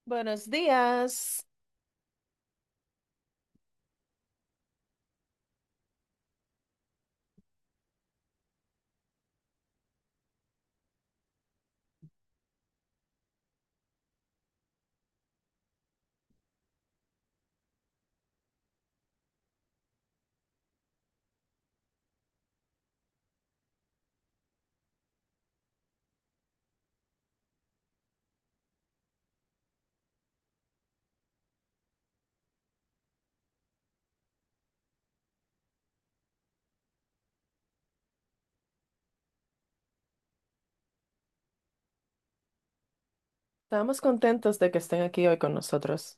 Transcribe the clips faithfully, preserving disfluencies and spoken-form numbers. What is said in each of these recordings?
Buenos días. Estamos contentos de que estén aquí hoy con nosotros.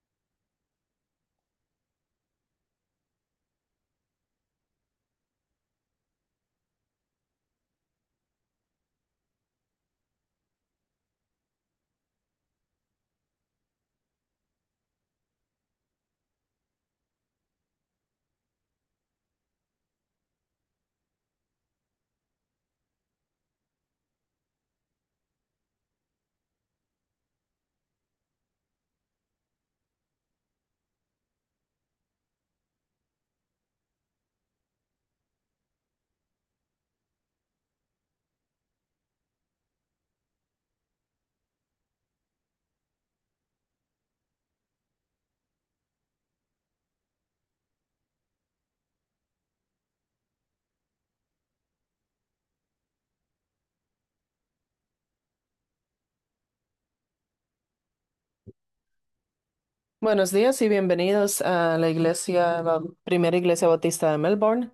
Buenos días y bienvenidos a la iglesia, la primera iglesia bautista de Melbourne.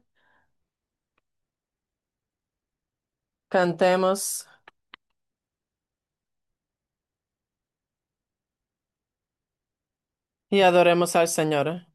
Cantemos y adoremos al Señor.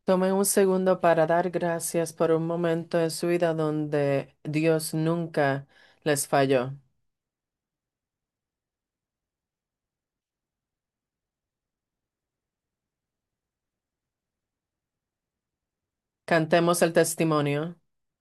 Tome un segundo para dar gracias por un momento en su vida donde Dios nunca les falló. Cantemos el testimonio.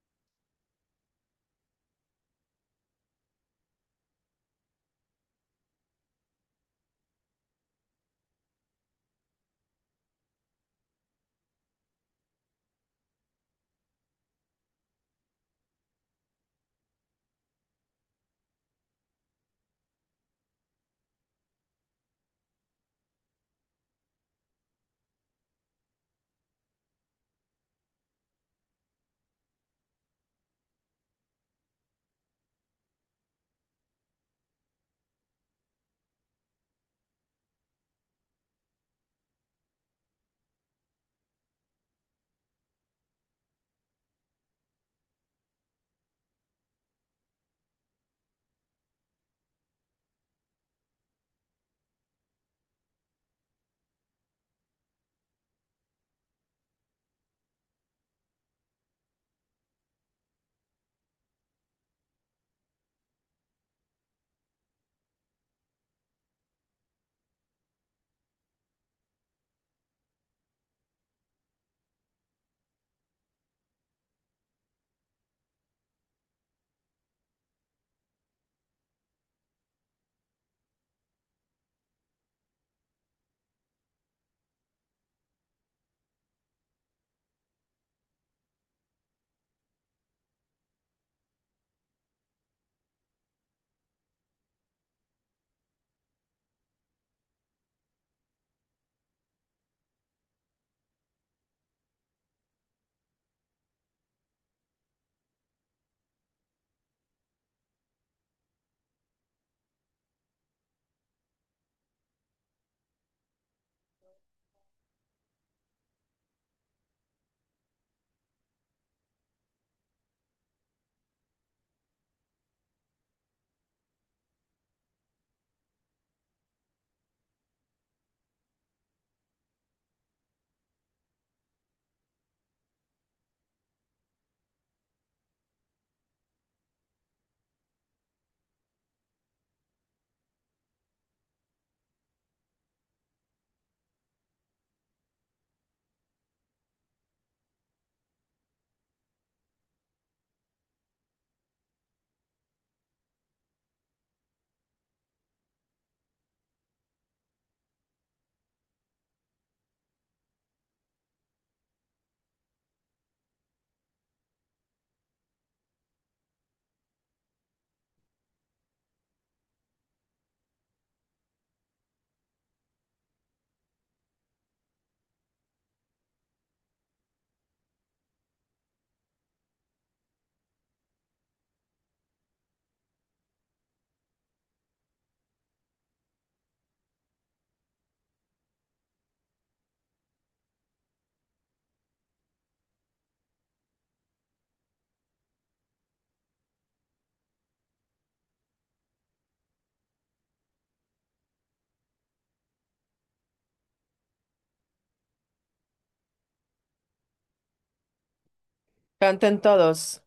Canten todos.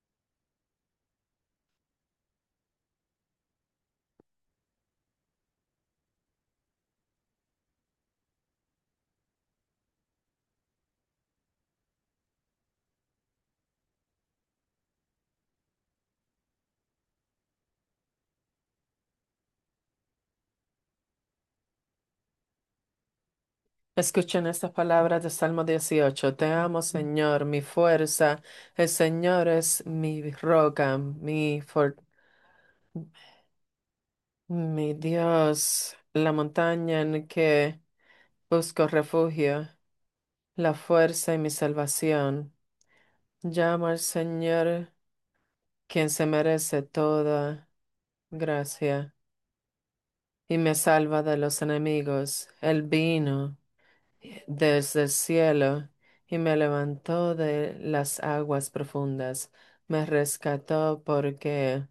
Escuchen estas palabras de Salmo dieciocho. Te amo, Señor, mi fuerza. El Señor es mi roca, mi for- mi Dios, la montaña en que busco refugio, la fuerza y mi salvación. Llamo al Señor, quien se merece toda gracia y me salva de los enemigos. Él vino desde el cielo y me levantó de las aguas profundas. Me rescató porque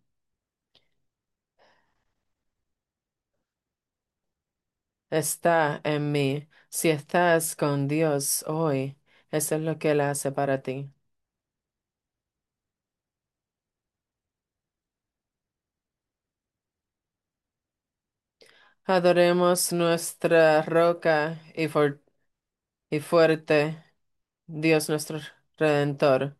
está en mí. Si estás con Dios hoy, Eso es lo que Él hace para ti. Adoremos nuestra roca y, for- y fuerte, Dios nuestro Redentor.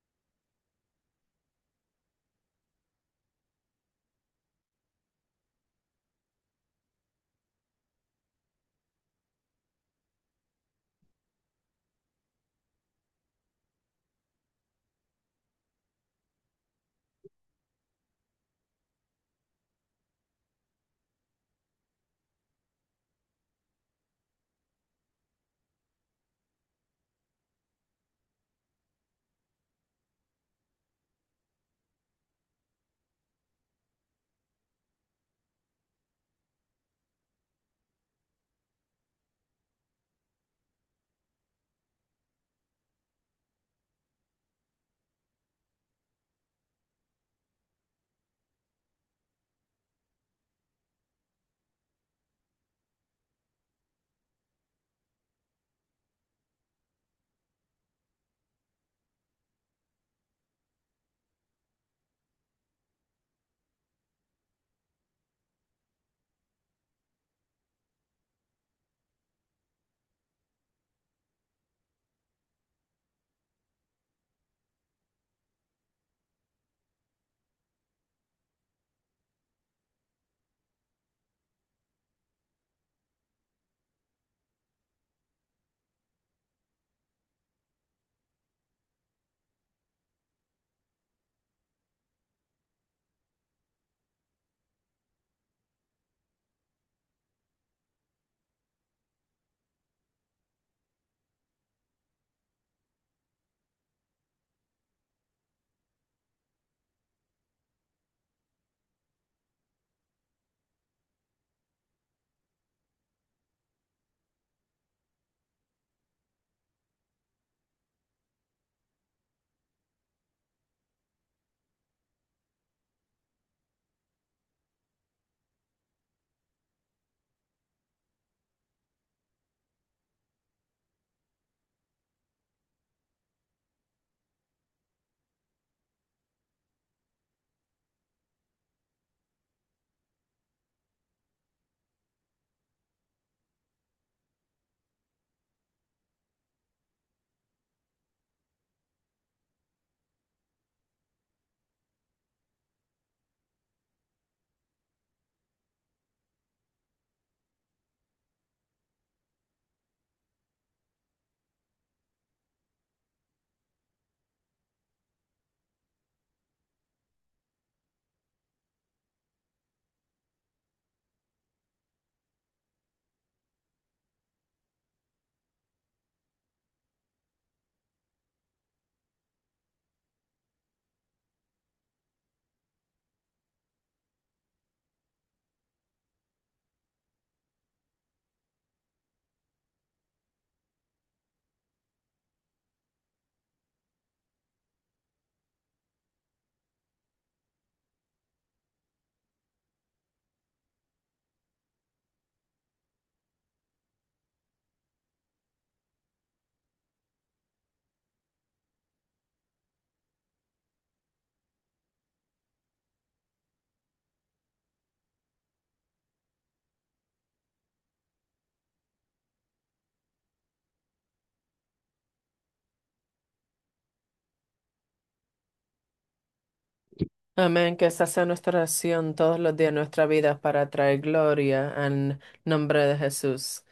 Amén, que esa sea nuestra oración todos los días de nuestra vida para traer gloria al nombre de Jesús.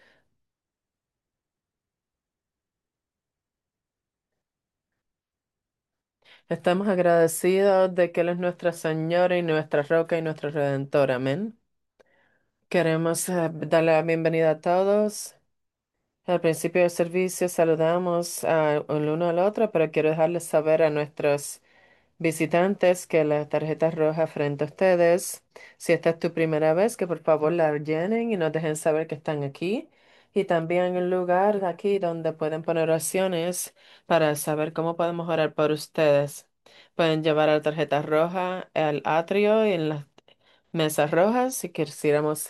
Estamos agradecidos de que Él es nuestra Señora y nuestra roca y nuestro Redentor. Amén. Queremos eh, darle la bienvenida a todos. Al principio del servicio saludamos a el uno al otro, pero quiero dejarles saber a nuestros visitantes que la tarjeta roja frente a ustedes, si esta es tu primera vez, que por favor la llenen y nos dejen saber que están aquí. Y también el lugar de aquí donde pueden poner oraciones para saber cómo podemos orar por ustedes. Pueden llevar la tarjeta roja al atrio y en las mesas rojas si quisiéramos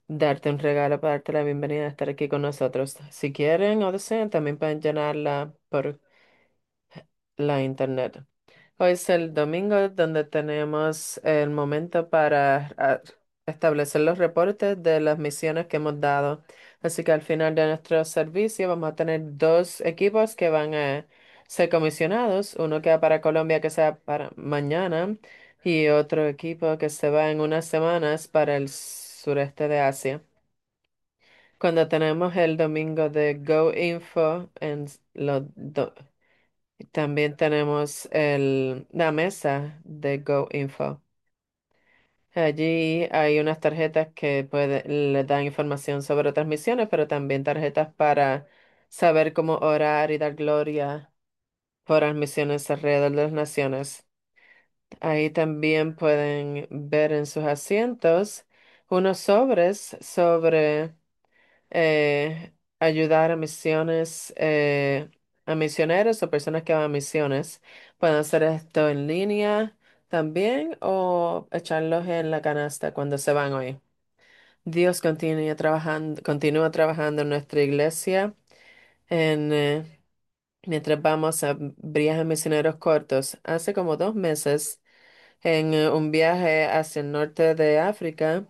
darte un regalo para darte la bienvenida a estar aquí con nosotros. Si quieren o desean, también pueden llenarla por la internet. Hoy es el domingo donde tenemos el momento para ah, establecer los reportes de las misiones que hemos dado. Así que al final de nuestro servicio vamos a tener dos equipos que van a ser comisionados. Uno que va para Colombia que sea para mañana y otro equipo que se va en unas semanas para el sureste de Asia. Cuando tenemos el domingo de Go Info en los do- también tenemos el, la mesa de Go Info. Allí hay unas tarjetas que puede, le dan información sobre otras misiones, pero también tarjetas para saber cómo orar y dar gloria por las misiones alrededor de las naciones. Ahí también pueden ver en sus asientos unos sobres sobre eh, ayudar a misiones, eh, a misioneros o personas que van a misiones. Pueden hacer esto en línea también o echarlos en la canasta cuando se van hoy. Dios continúa trabajando, continúa trabajando en nuestra iglesia en, eh, mientras vamos a viajes misioneros cortos. Hace como dos meses, en eh, un viaje hacia el norte de África,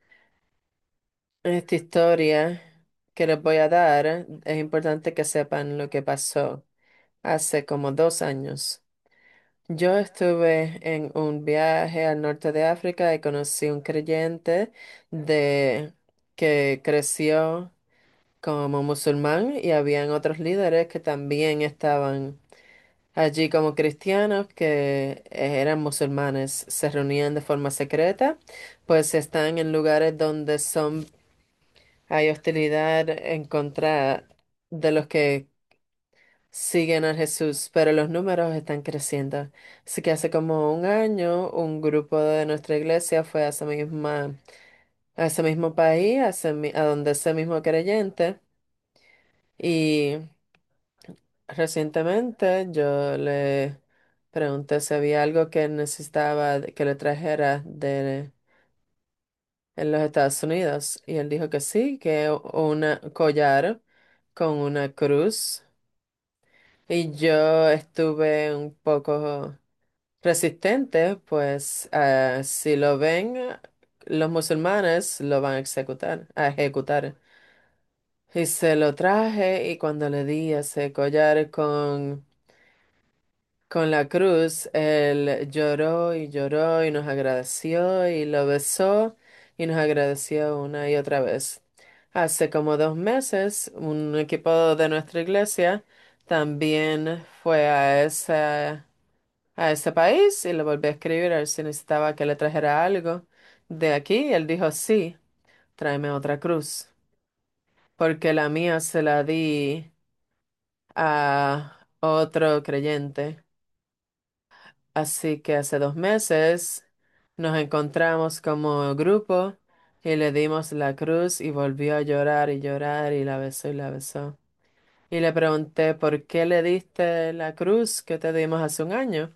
esta historia que les voy a dar, es importante que sepan lo que pasó hace como dos años. Yo estuve en un viaje al norte de África y conocí un creyente de que creció como musulmán y habían otros líderes que también estaban allí como cristianos que eran musulmanes. Se reunían de forma secreta, pues están en lugares donde son hay hostilidad en contra de los que siguen a Jesús, pero los números están creciendo. Así que hace como un año, un grupo de nuestra iglesia fue a esa misma, a ese mismo país, a, ese mi- a donde ese mismo creyente. Y recientemente yo le pregunté si había algo que necesitaba de- que le trajera de en los Estados Unidos. Y él dijo que sí, que una collar con una cruz. Y yo estuve un poco resistente, pues ah, si lo ven, los musulmanes lo van a ejecutar, a ejecutar. Y se lo traje y cuando le di ese collar con, con la cruz, él lloró y lloró y nos agradeció y lo besó y nos agradeció una y otra vez. Hace como dos meses, un equipo de nuestra iglesia también fue a esa a ese país y le volví a escribir a ver si necesitaba que le trajera algo de aquí. Y él dijo, sí, tráeme otra cruz, porque la mía se la di a otro creyente. Así que hace dos meses nos encontramos como grupo y le dimos la cruz y volvió a llorar y llorar y la besó y la besó. Y le pregunté, ¿por qué le diste la cruz que te dimos hace un año?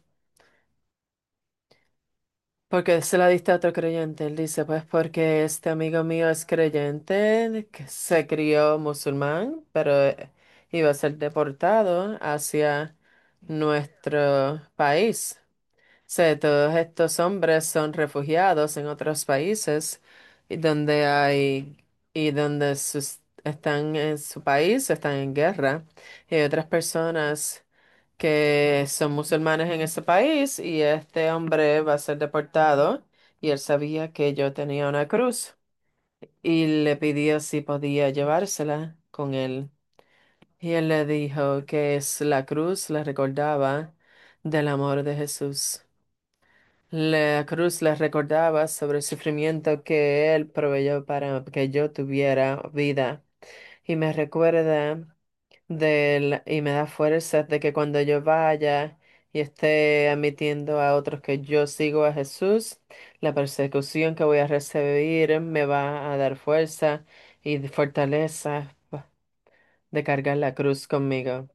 Porque se la diste a otro creyente. Él dice, pues porque este amigo mío es creyente, que se crió musulmán, pero eh, iba a ser deportado hacia nuestro país. O sea, todos estos hombres son refugiados en otros países y donde hay y donde sus- están en su país, están en guerra. Y hay otras personas que son musulmanes en ese país y este hombre va a ser deportado y él sabía que yo tenía una cruz y le pidió si podía llevársela con él. Y él le dijo que es la cruz le recordaba del amor de Jesús. La cruz le recordaba sobre el sufrimiento que él proveyó para que yo tuviera vida. Y me recuerda del, y me da fuerzas de que cuando yo vaya y esté admitiendo a otros que yo sigo a Jesús, la persecución que voy a recibir me va a dar fuerza y fortaleza de cargar la cruz conmigo.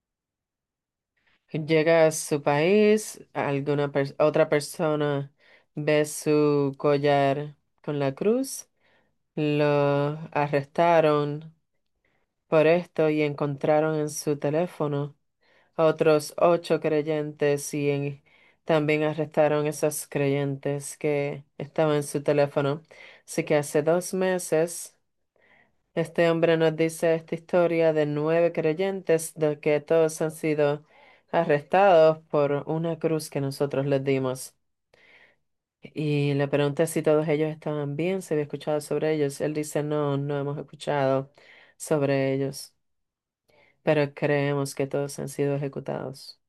Llega a su país, alguna pers- otra persona ve su collar con la cruz. Lo arrestaron por esto y encontraron en su teléfono a otros ocho creyentes y en- también arrestaron esos creyentes que estaban en su teléfono. Así que hace dos meses este hombre nos dice esta historia de nueve creyentes de que todos han sido arrestados por una cruz que nosotros les dimos. Y le pregunté si todos ellos estaban bien, si había escuchado sobre ellos. Él dice, no, no hemos escuchado sobre ellos, pero creemos que todos han sido ejecutados.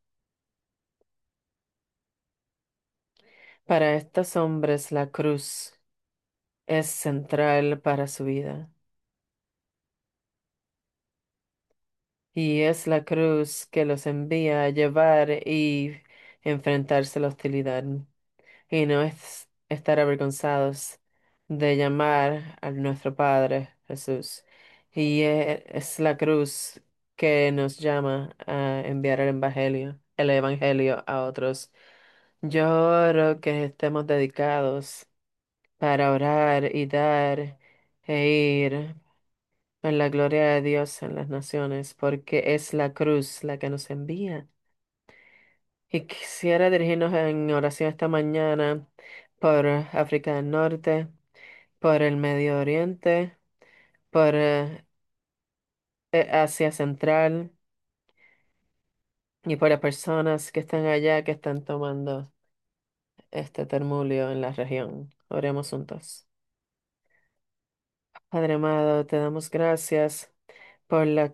Para estos hombres la cruz es central para su vida. Y es la cruz que los envía a llevar y enfrentarse a la hostilidad. Y no es estar avergonzados de llamar a nuestro Padre Jesús. Y e- es la cruz que nos llama a enviar el Evangelio, el Evangelio a otros. Yo oro que estemos dedicados para orar y dar e ir en la gloria de Dios en las naciones, porque es la cruz la que nos envía. Y quisiera dirigirnos en oración esta mañana por África del Norte, por el Medio Oriente, por eh, eh, Asia Central y por las personas que están allá que están tomando este termulio en la región. Oremos juntos. Padre amado, te damos gracias por la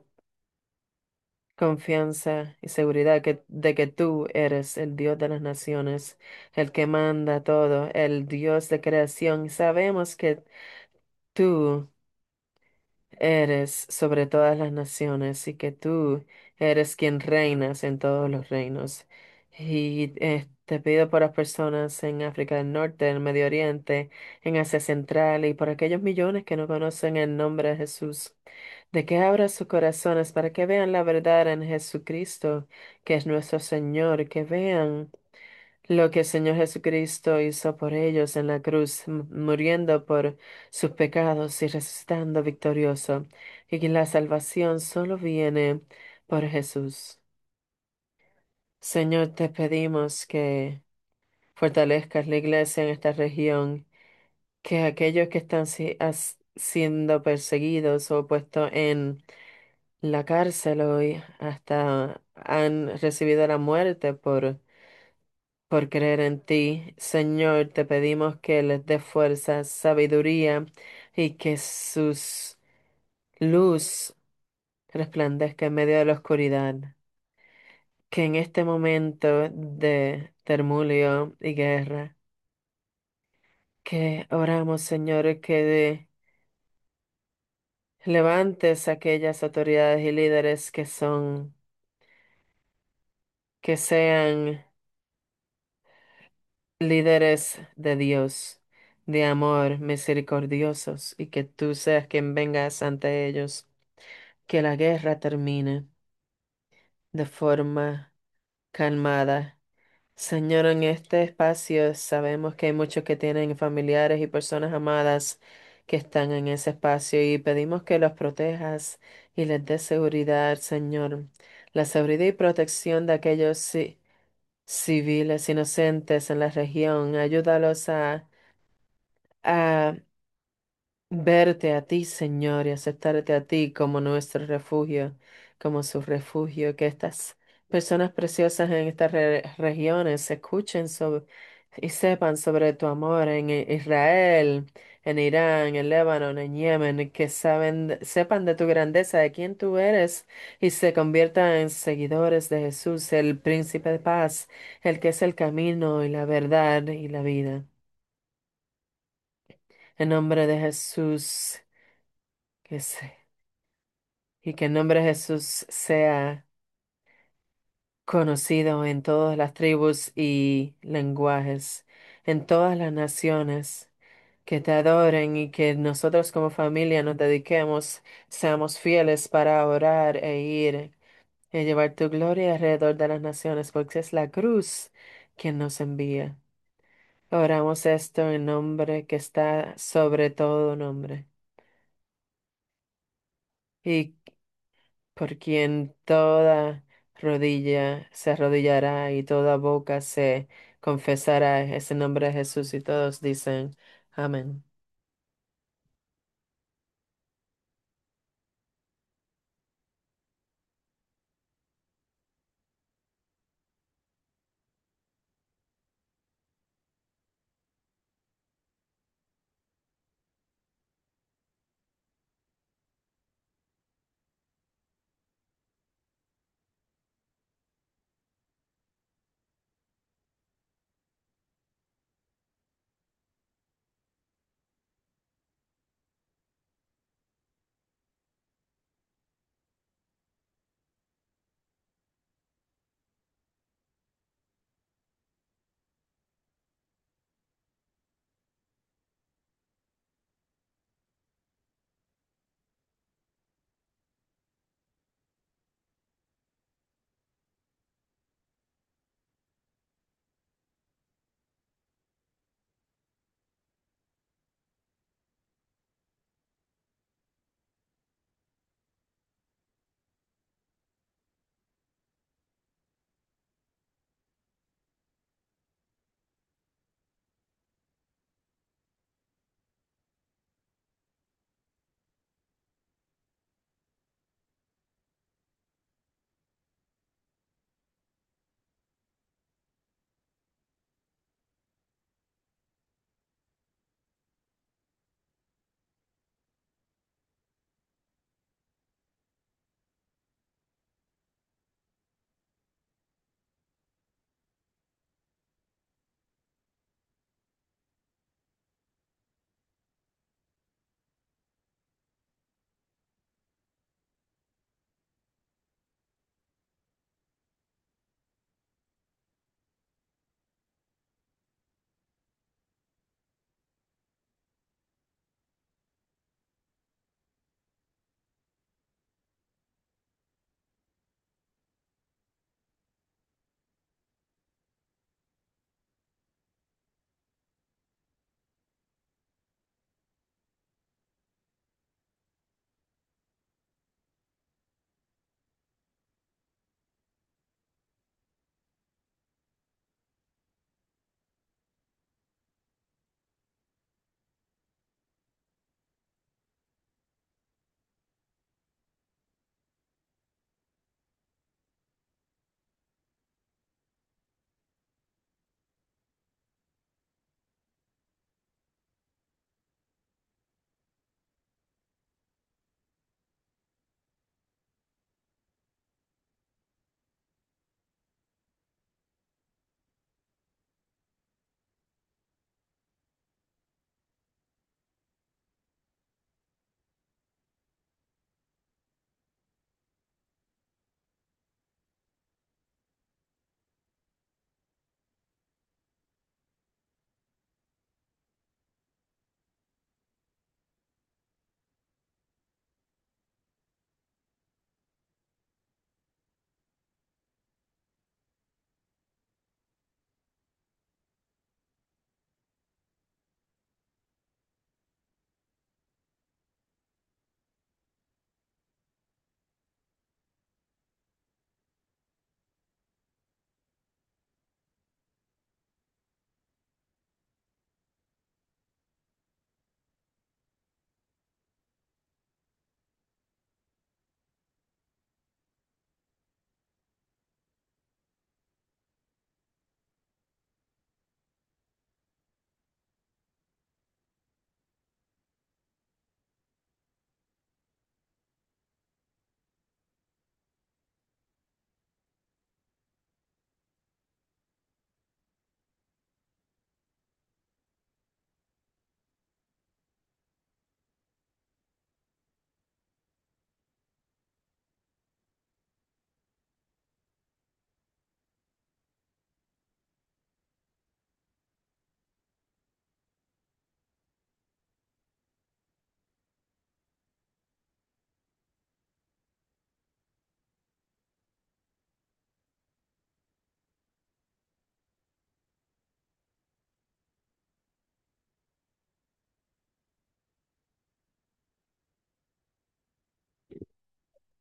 confianza y seguridad que, de que tú eres el Dios de las naciones, el que manda todo, el Dios de creación. Sabemos que tú eres sobre todas las naciones y que tú eres quien reinas en todos los reinos. Y eh, te pido por las personas en África del Norte, en el Medio Oriente, en Asia Central y por aquellos millones que no conocen el nombre de Jesús, de que abra sus corazones para que vean la verdad en Jesucristo, que es nuestro Señor, que vean lo que el Señor Jesucristo hizo por ellos en la cruz, m- muriendo por sus pecados y resucitando victorioso, y que la salvación solo viene por Jesús. Señor, te pedimos que fortalezcas la iglesia en esta región, que aquellos que están si- as- siendo perseguidos o puestos en la cárcel hoy hasta han recibido la muerte por por creer en ti. Señor, te pedimos que les dé fuerza, sabiduría y que sus luz resplandezca en medio de la oscuridad. Que en este momento de termulio y guerra, que oramos, Señor, que de- levantes aquellas autoridades y líderes que son, que sean líderes de Dios, de amor, misericordiosos, y que tú seas quien vengas ante ellos. Que la guerra termine de forma calmada. Señor, en este espacio sabemos que hay muchos que tienen familiares y personas amadas que están en ese espacio y pedimos que los protejas y les des seguridad, Señor. La seguridad y protección de aquellos ci- civiles inocentes en la región. Ayúdalos a, a verte a ti, Señor, y aceptarte a ti como nuestro refugio, como su refugio, que estas personas preciosas en estas re- regiones escuchen sobre, y sepan sobre tu amor en I- Israel, en Irán, en Líbano, en Yemen, que saben, sepan de tu grandeza, de quién tú eres, y se conviertan en seguidores de Jesús, el príncipe de paz, el que es el camino y la verdad y la vida. En nombre de Jesús. Que se- y que el nombre de Jesús sea conocido en todas las tribus y lenguajes, en todas las naciones, que te adoren y que nosotros como familia nos dediquemos, seamos fieles para orar e ir y llevar tu gloria alrededor de las naciones, porque es la cruz quien nos envía. Oramos esto en nombre que está sobre todo nombre y por quien toda rodilla se arrodillará y toda boca se confesará ese nombre de Jesús y todos dicen amén.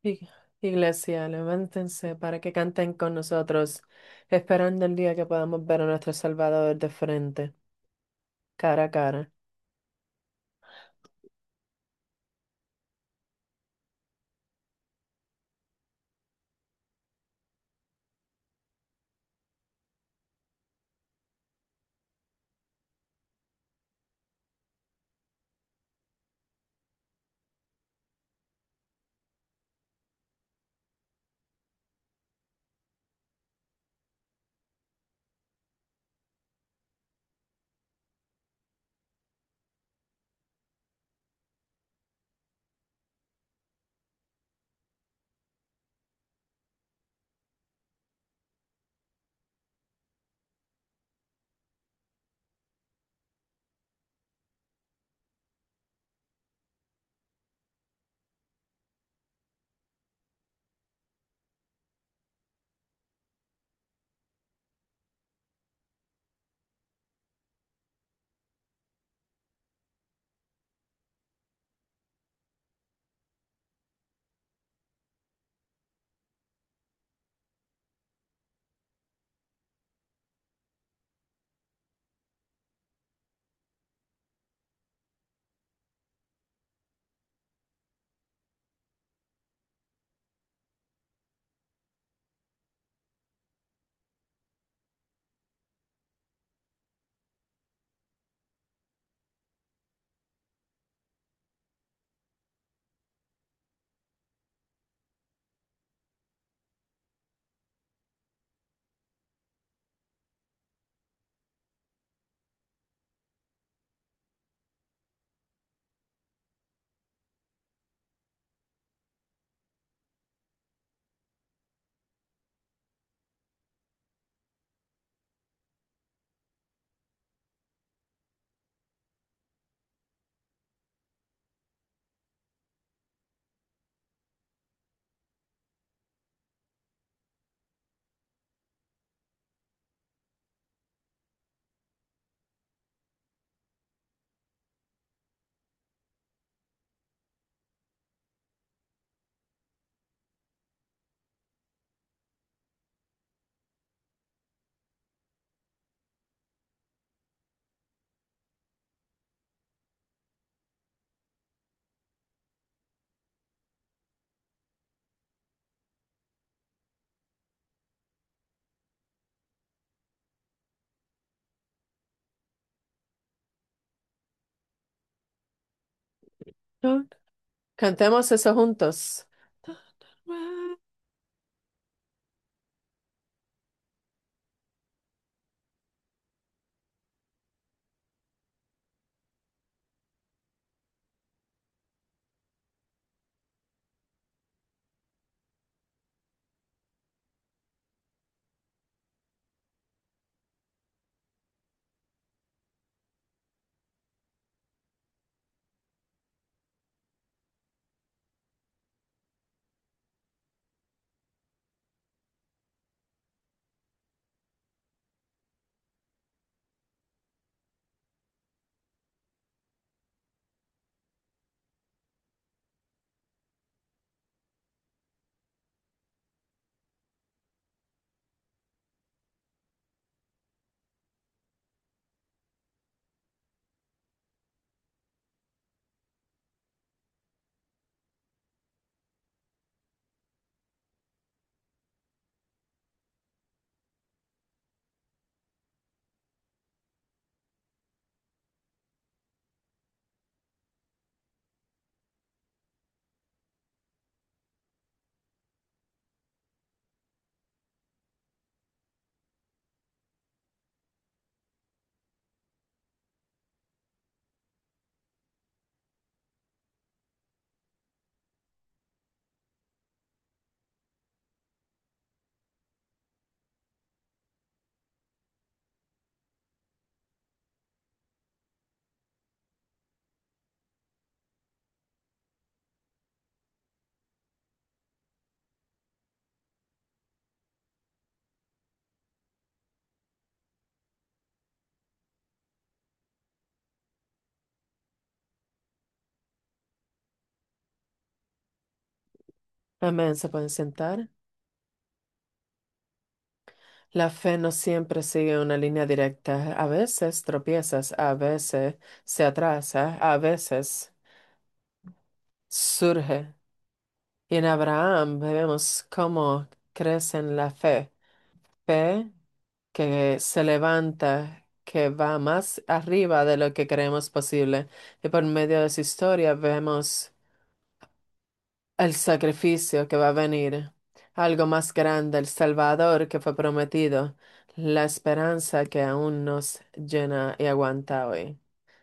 I- Iglesia, levántense para que canten con nosotros, esperando el día que podamos ver a nuestro Salvador de frente, cara a cara. ¿No? Cantemos eso juntos. Amén. ¿Se pueden sentar? La fe no siempre sigue una línea directa. A veces tropiezas, a veces se atrasa, a veces surge. Y en Abraham vemos cómo crece en la fe. Fe que se levanta, que va más arriba de lo que creemos posible. Y por medio de su historia vemos el sacrificio que va a venir, algo más grande, el Salvador que fue prometido, la esperanza que aún nos llena y aguanta hoy.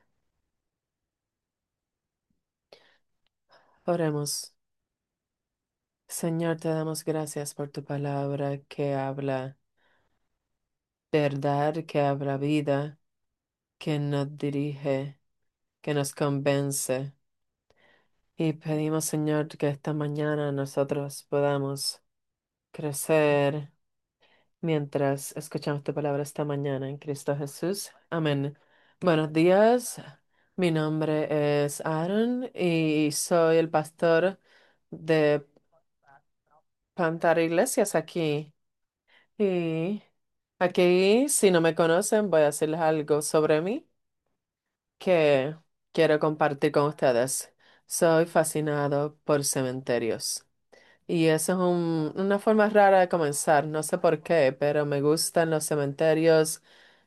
Oremos. Señor, te damos gracias por tu palabra que habla verdad, que habla vida, que nos dirige, que nos convence. Y pedimos, Señor, que esta mañana nosotros podamos crecer mientras escuchamos tu palabra esta mañana en Cristo Jesús. Amén. Buenos días. Mi nombre es Aaron y soy el pastor de Plantar Iglesias aquí. Y aquí, si no me conocen, voy a decirles algo sobre mí que quiero compartir con ustedes. Soy fascinado por cementerios. Y eso es un- una forma rara de comenzar, no sé por qué, pero me gustan los cementerios,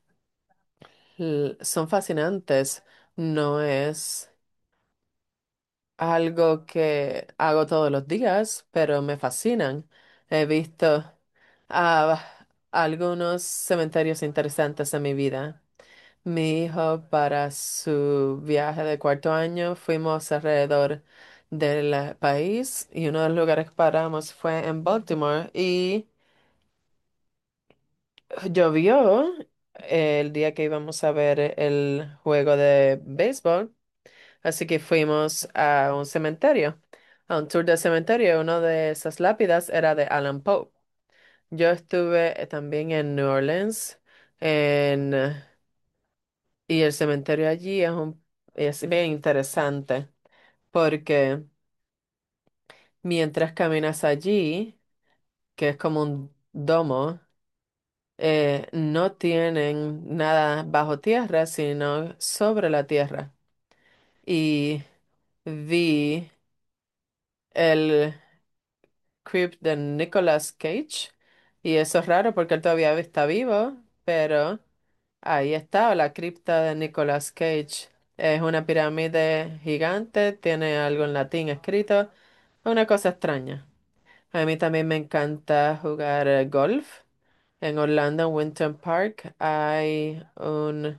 l- son fascinantes. No es algo que hago todos los días, pero me fascinan. He visto ah, algunos cementerios interesantes en mi vida. Mi hijo, para su viaje de cuarto año, fuimos alrededor del país y uno de los lugares que paramos fue en Baltimore y llovió el día que íbamos a ver el juego de béisbol, así que fuimos a un cementerio, a un tour de cementerio. Una de esas lápidas era de Alan Poe. Yo estuve eh, también en New Orleans, en, y el cementerio allí es un, es bien interesante porque mientras caminas allí, que es como un domo, eh, no tienen nada bajo tierra, sino sobre la tierra. Y vi el crypt de Nicolas Cage, y eso es raro porque él todavía está vivo, pero ahí está la cripta de Nicolas Cage. Es una pirámide gigante, tiene algo en latín escrito, una cosa extraña. A mí también me encanta jugar eh, golf. En Orlando, en Winter Park, hay un,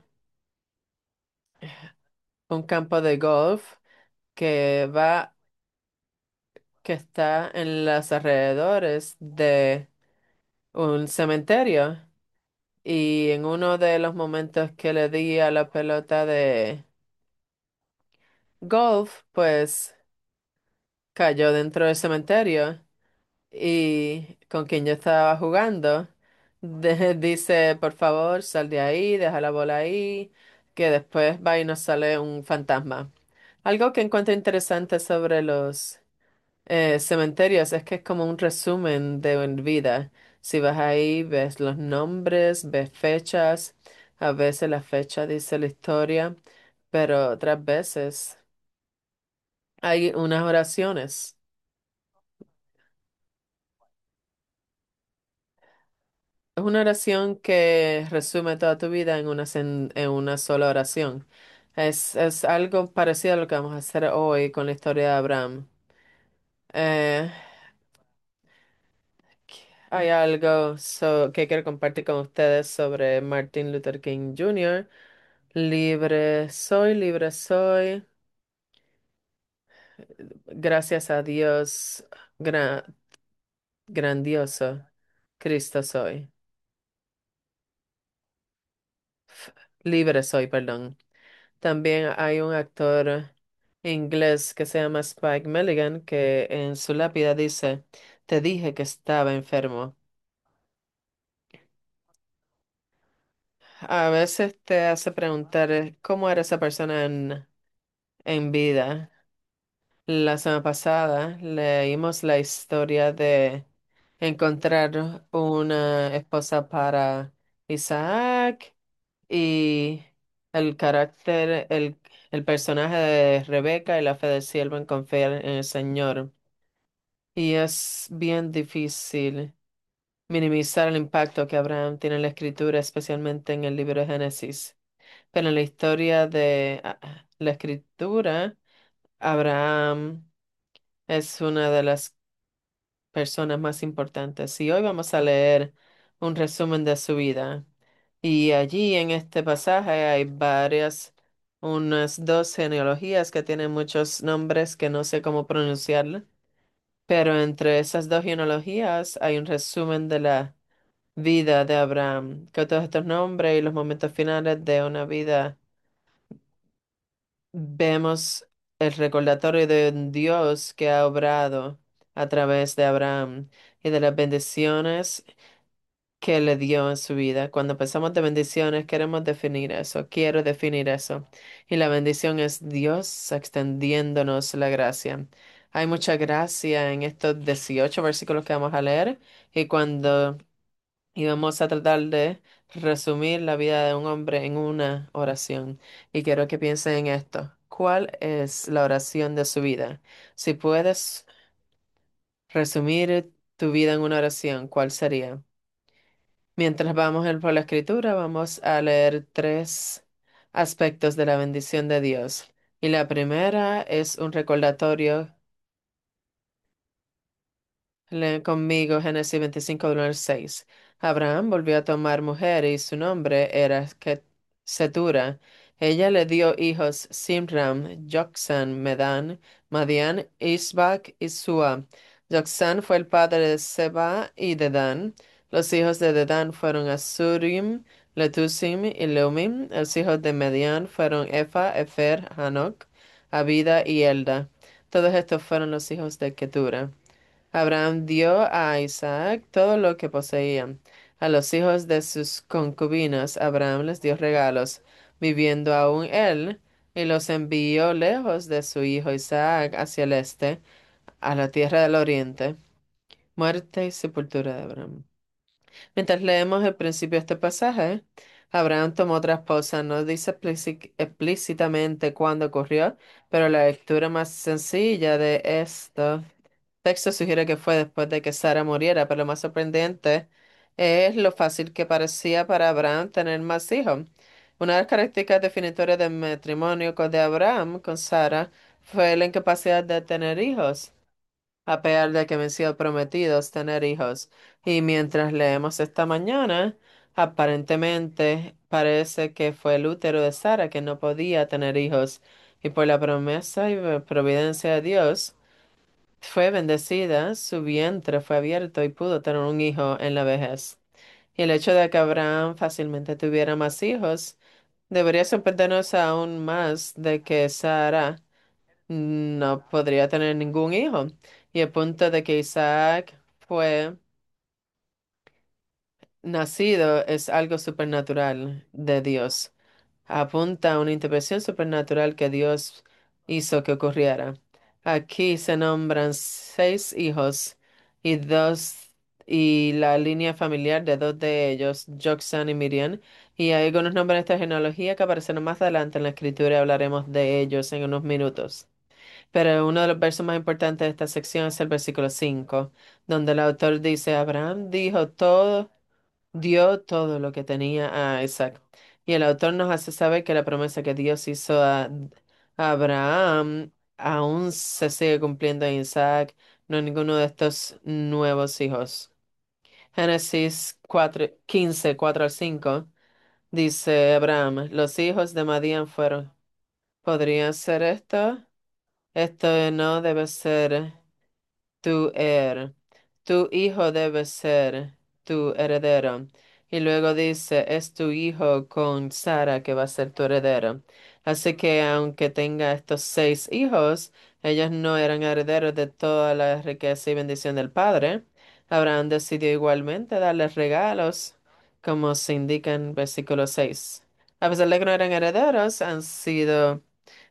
un campo de golf que va, que está en los alrededores de un cementerio. Y en uno de los momentos que le di a la pelota de golf, pues cayó dentro del cementerio. Y con quien yo estaba jugando, de- dice, por favor, sal de ahí, deja la bola ahí, que después va y nos sale un fantasma. Algo que encuentro interesante sobre los eh, cementerios es que es como un resumen de mi vida. Si vas ahí, ves los nombres, ves fechas, a veces la fecha dice la historia, pero otras veces hay unas oraciones. Es una oración que resume toda tu vida en una, sen- en una sola oración. Es, es algo parecido a lo que vamos a hacer hoy con la historia de Abraham. Eh, Hay algo so- que quiero compartir con ustedes sobre Martin Luther King junior Libre soy, libre soy. Gracias a Dios, gra- grandioso, Cristo soy. F- Libre soy, perdón. También hay un actor inglés que se llama Spike Milligan que en su lápida dice, te dije que estaba enfermo. A veces te hace preguntar eh, cómo era esa persona en, en vida. La semana pasada leímos la historia de encontrar una esposa para Isaac y el carácter, el, el personaje de Rebeca y la fe del siervo en confiar en el Señor. Y es bien difícil minimizar el impacto que Abraham tiene en la escritura, especialmente en el libro de Génesis. Pero en la historia de ah, ah, la escritura, Abraham es una de las personas más importantes. Y hoy vamos a leer un resumen de su vida. Y allí en este pasaje hay varias, unas dos genealogías que tienen muchos nombres que no sé cómo pronunciar. Pero entre esas dos genealogías hay un resumen de la vida de Abraham, que todos estos nombres y los momentos finales de una vida vemos el recordatorio de un Dios que ha obrado a través de Abraham y de las bendiciones que le dio en su vida. Cuando pensamos de bendiciones, queremos definir eso, quiero definir eso. Y la bendición es Dios extendiéndonos la gracia. Hay mucha gracia en estos dieciocho versículos que vamos a leer y cuando y vamos a tratar de resumir la vida de un hombre en una oración. Y quiero que piensen en esto. ¿Cuál es la oración de su vida? Si puedes resumir tu vida en una oración, ¿cuál sería? Mientras vamos en por la escritura, vamos a leer tres aspectos de la bendición de Dios. Y la primera es un recordatorio. Leen conmigo Génesis veinticinco, del uno al seis. Abraham volvió a tomar mujer y su nombre era Ket- Setura. Ella le dio hijos Simram, Joksan, Medan, Madian, Isbac y Sua. Joksan fue el padre de Seba y Dedan. Los hijos de Dedan fueron Asurim, Letusim y Leumim. Los hijos de Median fueron Efa, Efer, Hanok, Abida y Elda. Todos estos fueron los hijos de Ketura. Abraham dio a Isaac todo lo que poseía. A los hijos de sus concubinas, Abraham les dio regalos, viviendo aún él, y los envió lejos de su hijo Isaac hacia el este, a la tierra del oriente. Muerte y sepultura de Abraham. Mientras leemos el principio de este pasaje, Abraham tomó otra esposa. No dice explici- explícitamente cuándo ocurrió, pero la lectura más sencilla de esto texto sugiere que fue después de que Sara muriera, pero lo más sorprendente es lo fácil que parecía para Abraham tener más hijos. Una de las características definitorias del matrimonio con- de Abraham con Sara fue la incapacidad de tener hijos, a pesar de que habían sido prometidos tener hijos. Y mientras leemos esta mañana, aparentemente parece que fue el útero de Sara que no podía tener hijos, y por la promesa y providencia de Dios, fue bendecida, su vientre fue abierto y pudo tener un hijo en la vejez. Y el hecho de que Abraham fácilmente tuviera más hijos debería sorprendernos aún más de que Sara no podría tener ningún hijo. Y el punto de que Isaac fue nacido es algo supernatural de Dios. Apunta a una intervención supernatural que Dios hizo que ocurriera. Aquí se nombran seis hijos y dos y la línea familiar de dos de ellos, Joksan y Miriam, y hay algunos nombres de esta genealogía que aparecerán más adelante en la escritura y hablaremos de ellos en unos minutos. Pero uno de los versos más importantes de esta sección es el versículo cinco, donde el autor dice, Abraham dijo todo dio todo lo que tenía a Isaac. Y el autor nos hace saber que la promesa que Dios hizo a, a Abraham aún se sigue cumpliendo en Isaac, no en ninguno de estos nuevos hijos. Génesis cuatro quince cuatro al cinco dice Abraham, los hijos de Madián fueron, ¿podrían ser esto? Esto no debe ser tu heir. Tu hijo debe ser tu heredero. Y luego dice, es tu hijo con Sara que va a ser tu heredero. Así que aunque tenga estos seis hijos, ellos no eran herederos de toda la riqueza y bendición del padre. Abraham decidió igualmente darles regalos, como se indica en versículo seis. A pesar de que no eran herederos, han sido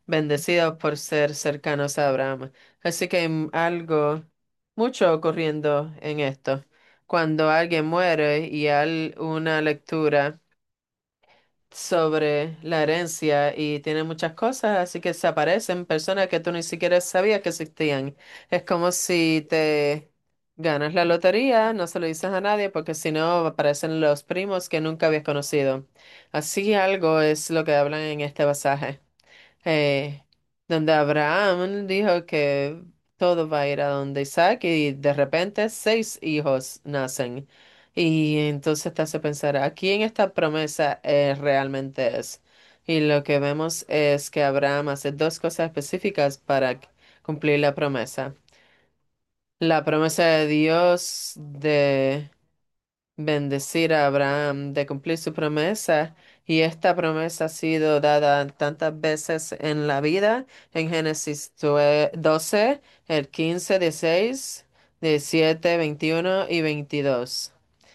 bendecidos por ser cercanos a Abraham. Así que hay m- algo, mucho ocurriendo en esto. Cuando alguien muere y hay una lectura sobre la herencia y tiene muchas cosas, así que se aparecen personas que tú ni siquiera sabías que existían. Es como si te ganas la lotería, no se lo dices a nadie porque si no aparecen los primos que nunca habías conocido. Así algo es lo que hablan en este pasaje, eh, donde Abraham dijo que todo va a ir a donde Isaac y de repente seis hijos nacen. Y entonces te hace pensar, ¿a quién esta promesa eh, realmente es? Y lo que vemos es que Abraham hace dos cosas específicas para cumplir la promesa. La promesa de Dios de bendecir a Abraham, de cumplir su promesa. Y esta promesa ha sido dada tantas veces en la vida, en Génesis tue- doce, el quince, dieciséis, diecisiete, veintiuno y veintidós.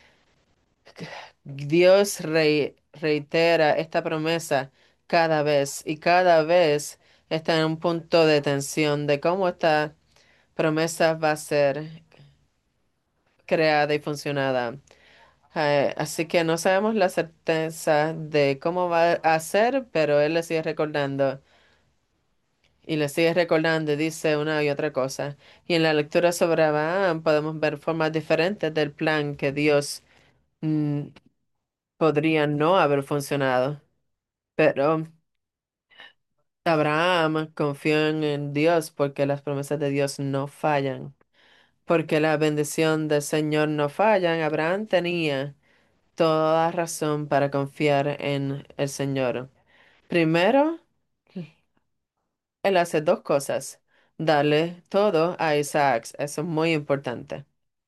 Dios rei- reitera esta promesa cada vez y cada vez está en un punto de tensión de cómo esta promesa va a ser creada y funcionada. Eh, así que no sabemos la certeza de cómo va a ser, pero él le sigue recordando y le sigue recordando y dice una y otra cosa. Y en la lectura sobre Abraham podemos ver formas diferentes del plan que Dios mm, podría no haber funcionado. Pero Abraham confió en en Dios porque las promesas de Dios no fallan. Porque la bendición del Señor no fallan. Abraham tenía toda razón para confiar en el Señor. Primero, él hace dos cosas. Darle todo a Isaac. Eso es muy importante.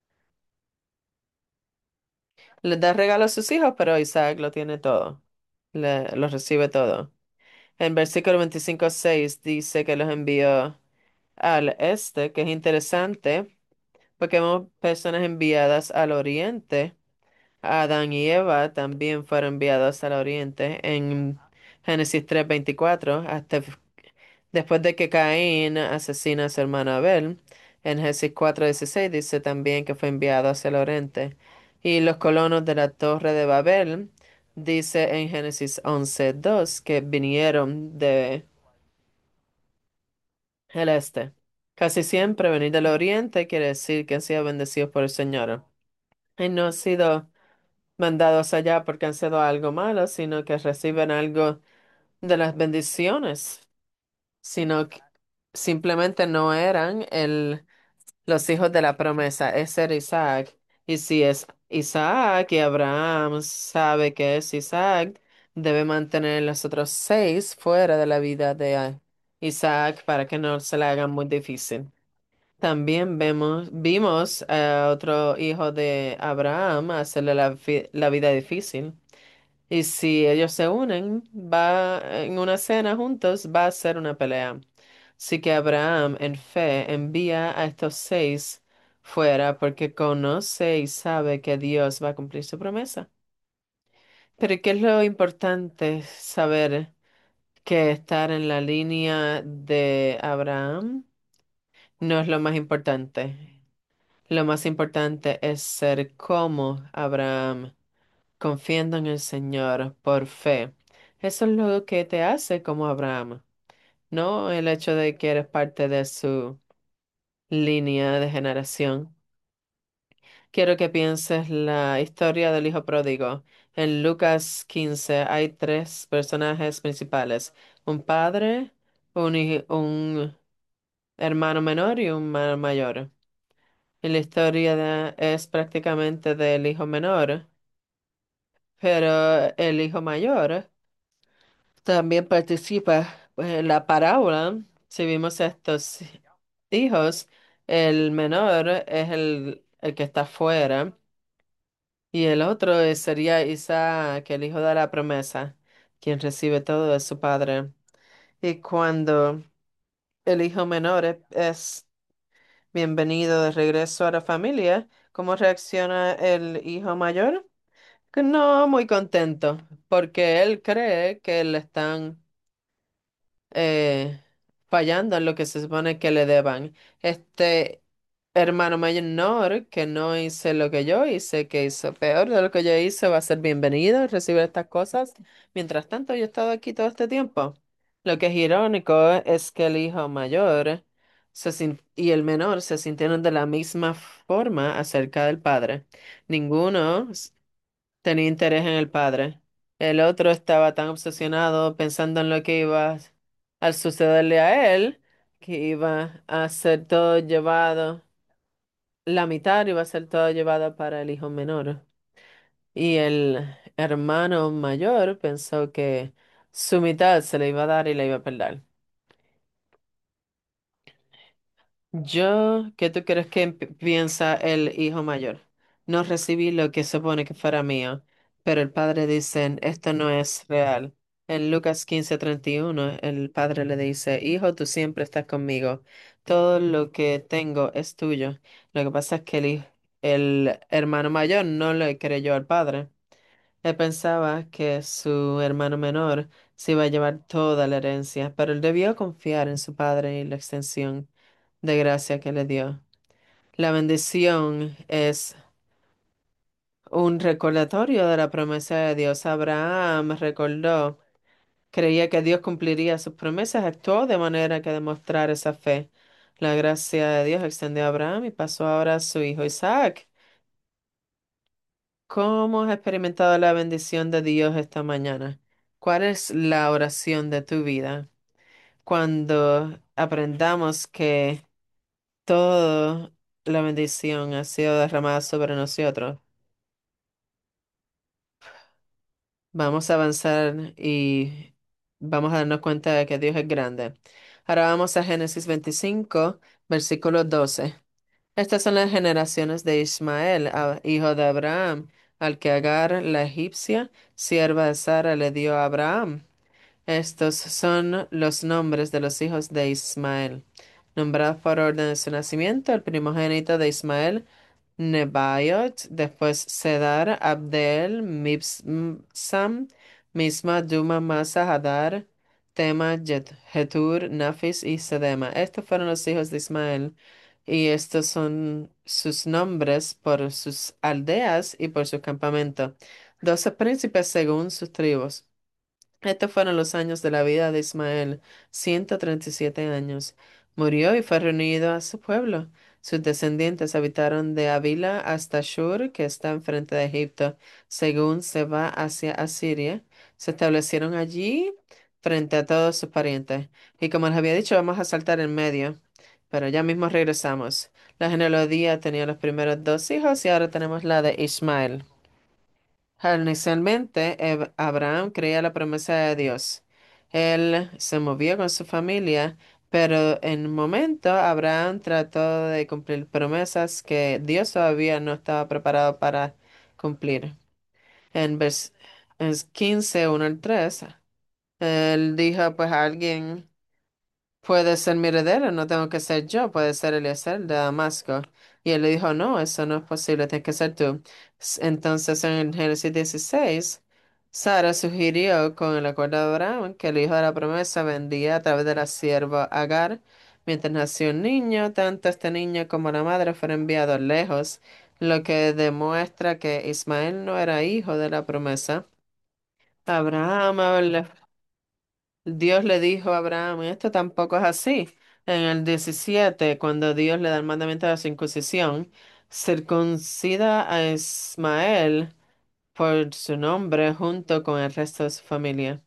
Le da regalo a sus hijos, pero Isaac lo tiene todo. Le, lo recibe todo. En versículo veinticinco seis dice que los envió al este, que es interesante, porque vemos personas enviadas al oriente. Adán y Eva también fueron enviados al oriente en Génesis tres veinticuatro hasta después de que Caín asesina a su hermano Abel. En Génesis cuatro dieciséis dice también que fue enviado hacia el oriente. Y los colonos de la torre de Babel, dice en Génesis once dos que vinieron de el este. Casi siempre venir del oriente quiere decir que han sido bendecidos por el Señor. Y no han sido mandados allá porque han sido algo malo, sino que reciben algo de las bendiciones, sino que simplemente no eran el, los hijos de la promesa, ese era Isaac. Y si es Isaac y Abraham sabe que es Isaac, debe mantener los otros seis fuera de la vida de ah, Isaac para que no se le haga muy difícil. También vemos, vimos a otro hijo de Abraham hacerle la, fi- la vida difícil. Y si ellos se unen, va en una cena juntos, va a ser una pelea. Así que Abraham, en fe, envía a estos seis fuera porque conoce y sabe que Dios va a cumplir su promesa. Pero ¿qué es lo importante saber que estar en la línea de Abraham no es lo más importante? Lo más importante es ser como Abraham, confiando en el Señor por fe. Eso es lo que te hace como Abraham, no el hecho de que eres parte de su línea de generación. Quiero que pienses la historia del hijo pródigo. En Lucas quince hay tres personajes principales, un padre, un, hij- un hermano menor y un hermano mayor. Y la historia de- es prácticamente del hijo menor, pero el hijo mayor también participa pues, en la parábola. Si vimos estos hijos, el menor es el, el que está afuera y el otro es- sería Isaac, el hijo de la promesa, quien recibe todo de su padre. Y cuando el hijo menor es, es bienvenido de regreso a la familia, ¿cómo reacciona el hijo mayor? Que no muy contento, porque él cree que le están eh, fallando en lo que se supone que le deban. Este hermano menor que no hice lo que yo hice, que hizo peor de lo que yo hice, va a ser bienvenido a recibir estas cosas. Mientras tanto, yo he estado aquí todo este tiempo. Lo que es irónico es que el hijo mayor se sin- y el menor se sintieron de la misma forma acerca del padre. Ninguno tenía interés en el padre. El otro estaba tan obsesionado pensando en lo que iba a sucederle a él, que iba a ser todo llevado, la mitad iba a ser todo llevado para el hijo menor. Y el hermano mayor pensó que su mitad se le iba a dar y le iba a perder. Yo, ¿qué tú crees que pi- piensa el hijo mayor? No recibí lo que supone que fuera mío, pero el padre dice, esto no es real. En Lucas quince treinta y uno, el padre le dice, hijo, tú siempre estás conmigo. Todo lo que tengo es tuyo. Lo que pasa es que el, hij- el hermano mayor no le creyó al padre. Él pensaba que su hermano menor se iba a llevar toda la herencia, pero él debió confiar en su padre y la extensión de gracia que le dio. La bendición es un recordatorio de la promesa de Dios. Abraham recordó, creía que Dios cumpliría sus promesas, actuó de manera que demostrar esa fe. La gracia de Dios extendió a Abraham y pasó ahora a su hijo Isaac. ¿Cómo has experimentado la bendición de Dios esta mañana? ¿Cuál es la oración de tu vida? Cuando aprendamos que toda la bendición ha sido derramada sobre nosotros, vamos a avanzar y vamos a darnos cuenta de que Dios es grande. Ahora vamos a Génesis veinticinco, versículo doce. Estas son las generaciones de Ismael, a- hijo de Abraham, al que Agar, la egipcia, sierva de Sara, le dio a Abraham. Estos son los nombres de los hijos de Ismael, nombrados por orden de su nacimiento, el primogénito de Ismael, Nebaiot, después Cedar, Abdel, Mibsam, Misma, Duma, Masa, Hadar, Tema, Jet- Jetur, Nafis y Sedema. Estos fueron los hijos de Ismael, y estos son sus nombres por sus aldeas y por sus campamentos. Doce príncipes según sus tribus. Estos fueron los años de la vida de Ismael, ciento treinta y siete años. Murió y fue reunido a su pueblo. Sus descendientes habitaron de Avila hasta Shur, que está enfrente de Egipto, según se va hacia Asiria. Se establecieron allí frente a todos sus parientes. Y como les había dicho, vamos a saltar en medio, pero ya mismo regresamos. La genealogía tenía los primeros dos hijos y ahora tenemos la de Ismael. Inicialmente, Eb- Abraham creía la promesa de Dios. Él se movió con su familia, pero en un momento Abraham trató de cumplir promesas que Dios todavía no estaba preparado para cumplir. En vers en quince, uno al tres, él dijo pues a alguien. Puede ser mi heredero, no tengo que ser yo, puede ser Eliezer de Damasco. Y él le dijo, no, eso no es posible, tienes que ser tú. S- Entonces en el Génesis dieciséis, Sara sugirió con el acuerdo de Abraham que el hijo de la promesa vendía a través de la sierva Agar. Mientras nació un niño, tanto este niño como la madre fueron enviados lejos, lo que demuestra que Ismael no era hijo de la promesa. Abraham Dios le dijo a Abraham, y esto tampoco es así. En el diecisiete, cuando Dios le da el mandamiento de la circuncisión, circuncida a Ismael por su nombre junto con el resto de su familia.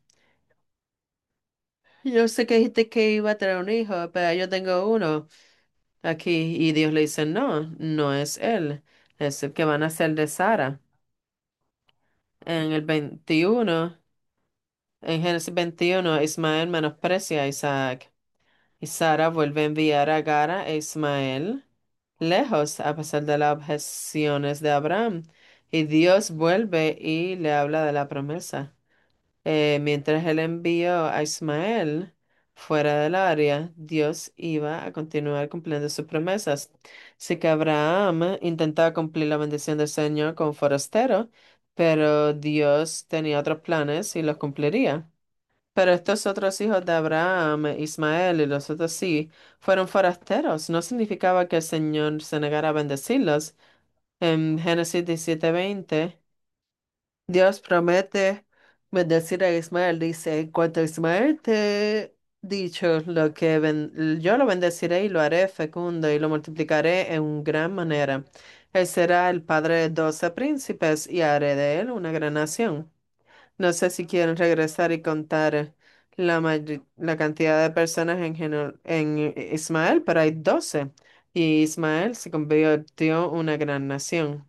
Yo sé que dijiste que iba a tener un hijo, pero yo tengo uno aquí. Y Dios le dice, no, no es él, es el que van a ser de Sara. En el veintiuno, en Génesis veintiuno, Ismael menosprecia a Isaac. Y Sara vuelve a enviar a Agar e Ismael lejos a pesar de las objeciones de Abraham. Y Dios vuelve y le habla de la promesa. Eh, mientras él envió a Ismael fuera del área, Dios iba a continuar cumpliendo sus promesas. Así que Abraham intentaba cumplir la bendición del Señor como forastero, pero Dios tenía otros planes y los cumpliría. Pero estos otros hijos de Abraham, Ismael y los otros sí, fueron forasteros. No significaba que el Señor se negara a bendecirlos. En Génesis diecisiete veinte, Dios promete bendecir a Ismael. Dice, en cuanto a Ismael te he dicho, lo que ben- yo lo bendeciré y lo haré fecundo y lo multiplicaré en gran manera. Él será el padre de doce príncipes y haré de él una gran nación. No sé si quieren regresar y contar la, may- la cantidad de personas en, geno- en Ismael, pero hay doce. Y Ismael se convirtió en una gran nación.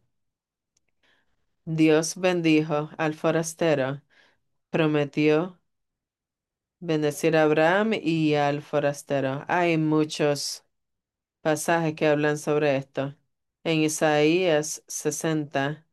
Dios bendijo al forastero, prometió bendecir a Abraham y al forastero. Hay muchos pasajes que hablan sobre esto. En Isaías sesenta.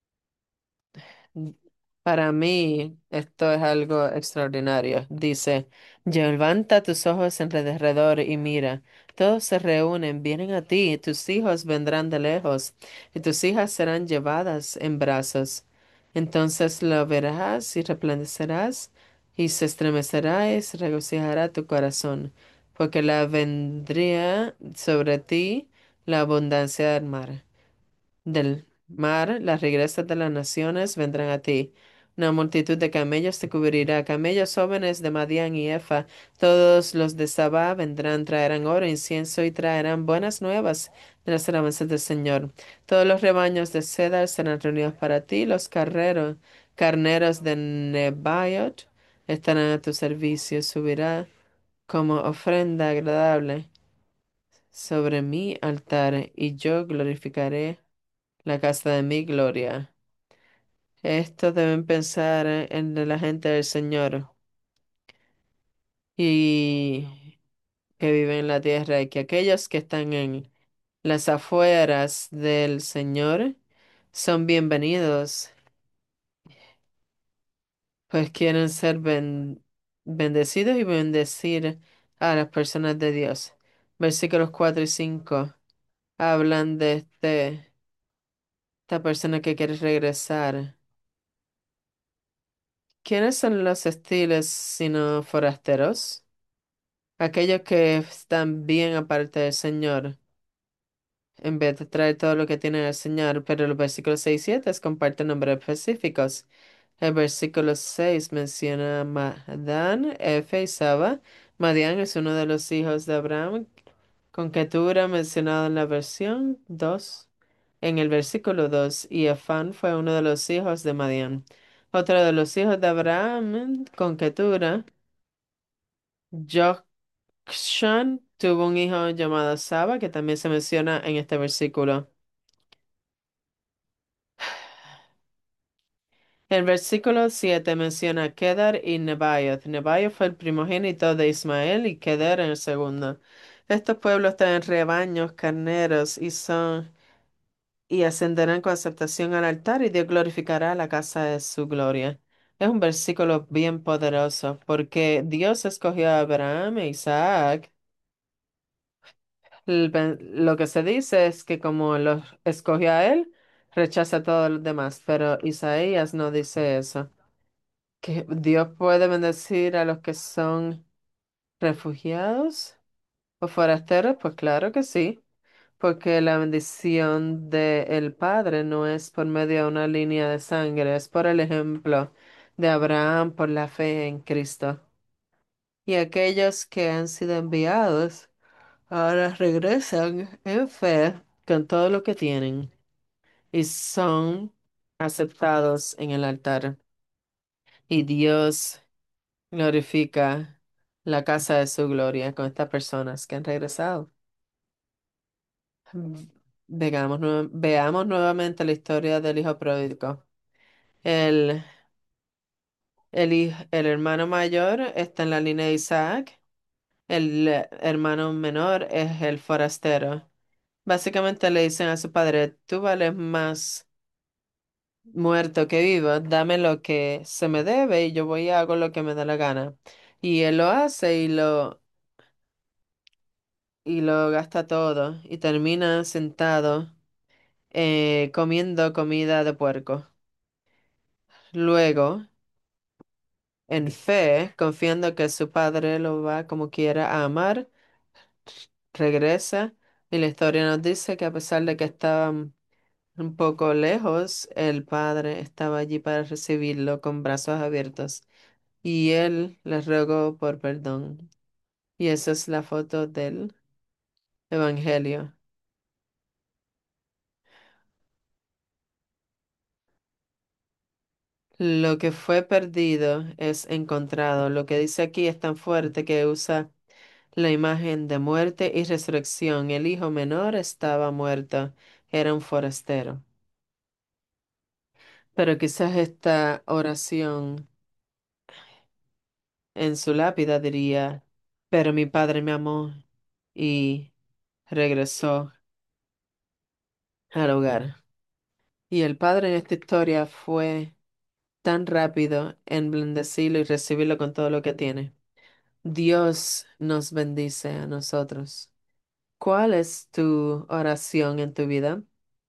Para mí, esto es algo extraordinario. Dice, levanta tus ojos en alrededor y mira, todos se reúnen, vienen a ti, y tus hijos vendrán de lejos, y tus hijas serán llevadas en brazos. Entonces lo verás y resplandecerás, y se estremecerá y se regocijará tu corazón, porque la vendría sobre ti la abundancia del mar. Del mar, las regresas de las naciones vendrán a ti. Una multitud de camellos te cubrirá, camellos jóvenes de Madián y Efa. Todos los de Sabá vendrán, traerán oro, incienso y traerán buenas nuevas de las alabanzas del Señor. Todos los rebaños de Cedar serán reunidos para ti, los carreros, carneros de Nebaiot estarán a tu servicio. Subirá como ofrenda agradable sobre mi altar, y yo glorificaré la casa de mi gloria. Esto deben pensar en la gente del Señor y que viven en la tierra, y que aquellos que están en las afueras del Señor son bienvenidos, pues quieren ser ben- bendecidos y bendecir a las personas de Dios. Versículos cuatro y cinco hablan de este, esta persona que quiere regresar. ¿Quiénes son los estiles sino forasteros? Aquellos que están bien aparte del Señor, en vez de traer todo lo que tiene el Señor. Pero los versículos seis y siete comparten nombres específicos. El versículo seis menciona a Madán, Efe y Saba. Madián es uno de los hijos de Abraham, con Ketura mencionado en la versión dos. En el versículo dos, y Efán fue uno de los hijos de Madián. Otro de los hijos de Abraham, con Ketura, Jokshan tuvo un hijo llamado Saba, que también se menciona en este versículo. El versículo siete menciona a Kedar y Nebaioth. Nebaioth fue el primogénito de Ismael y Kedar el segundo. Estos pueblos traen rebaños, carneros y son y ascenderán con aceptación al altar, y Dios glorificará la casa de su gloria. Es un versículo bien poderoso porque Dios escogió a Abraham e Isaac. El pen- Lo que se dice es que como los escogió a él, rechaza a todos los demás, pero Isaías no dice eso. Que Dios puede bendecir a los que son refugiados o forasteros, pues claro que sí, porque la bendición del Padre no es por medio de una línea de sangre, es por el ejemplo de Abraham por la fe en Cristo. Y aquellos que han sido enviados ahora regresan en fe con todo lo que tienen y son aceptados en el altar. Y Dios glorifica la casa de su gloria con estas personas que han regresado. Mm, Veamos, nue- veamos nuevamente la historia del hijo pródigo. El, el, hij- el hermano mayor está en la línea de Isaac. El eh, hermano menor es el forastero. Básicamente le dicen a su padre, tú vales más muerto que vivo, dame lo que se me debe y yo voy y hago lo que me da la gana. Y él lo hace y lo, y lo gasta todo y termina sentado eh, comiendo comida de puerco. Luego, en fe, confiando que su padre lo va como quiera a amar, regresa y la historia nos dice que a pesar de que estaban un poco lejos, el padre estaba allí para recibirlo con brazos abiertos y él le rogó por perdón. Y esa es la foto del Evangelio. Lo que fue perdido es encontrado. Lo que dice aquí es tan fuerte que usa la imagen de muerte y resurrección. El hijo menor estaba muerto, era un forastero. Pero quizás esta oración en su lápida diría, pero mi padre me amó y regresó al hogar. Y el padre en esta historia fue tan rápido en bendecirlo y recibirlo con todo lo que tiene. Dios nos bendice a nosotros. ¿Cuál es tu oración en tu vida?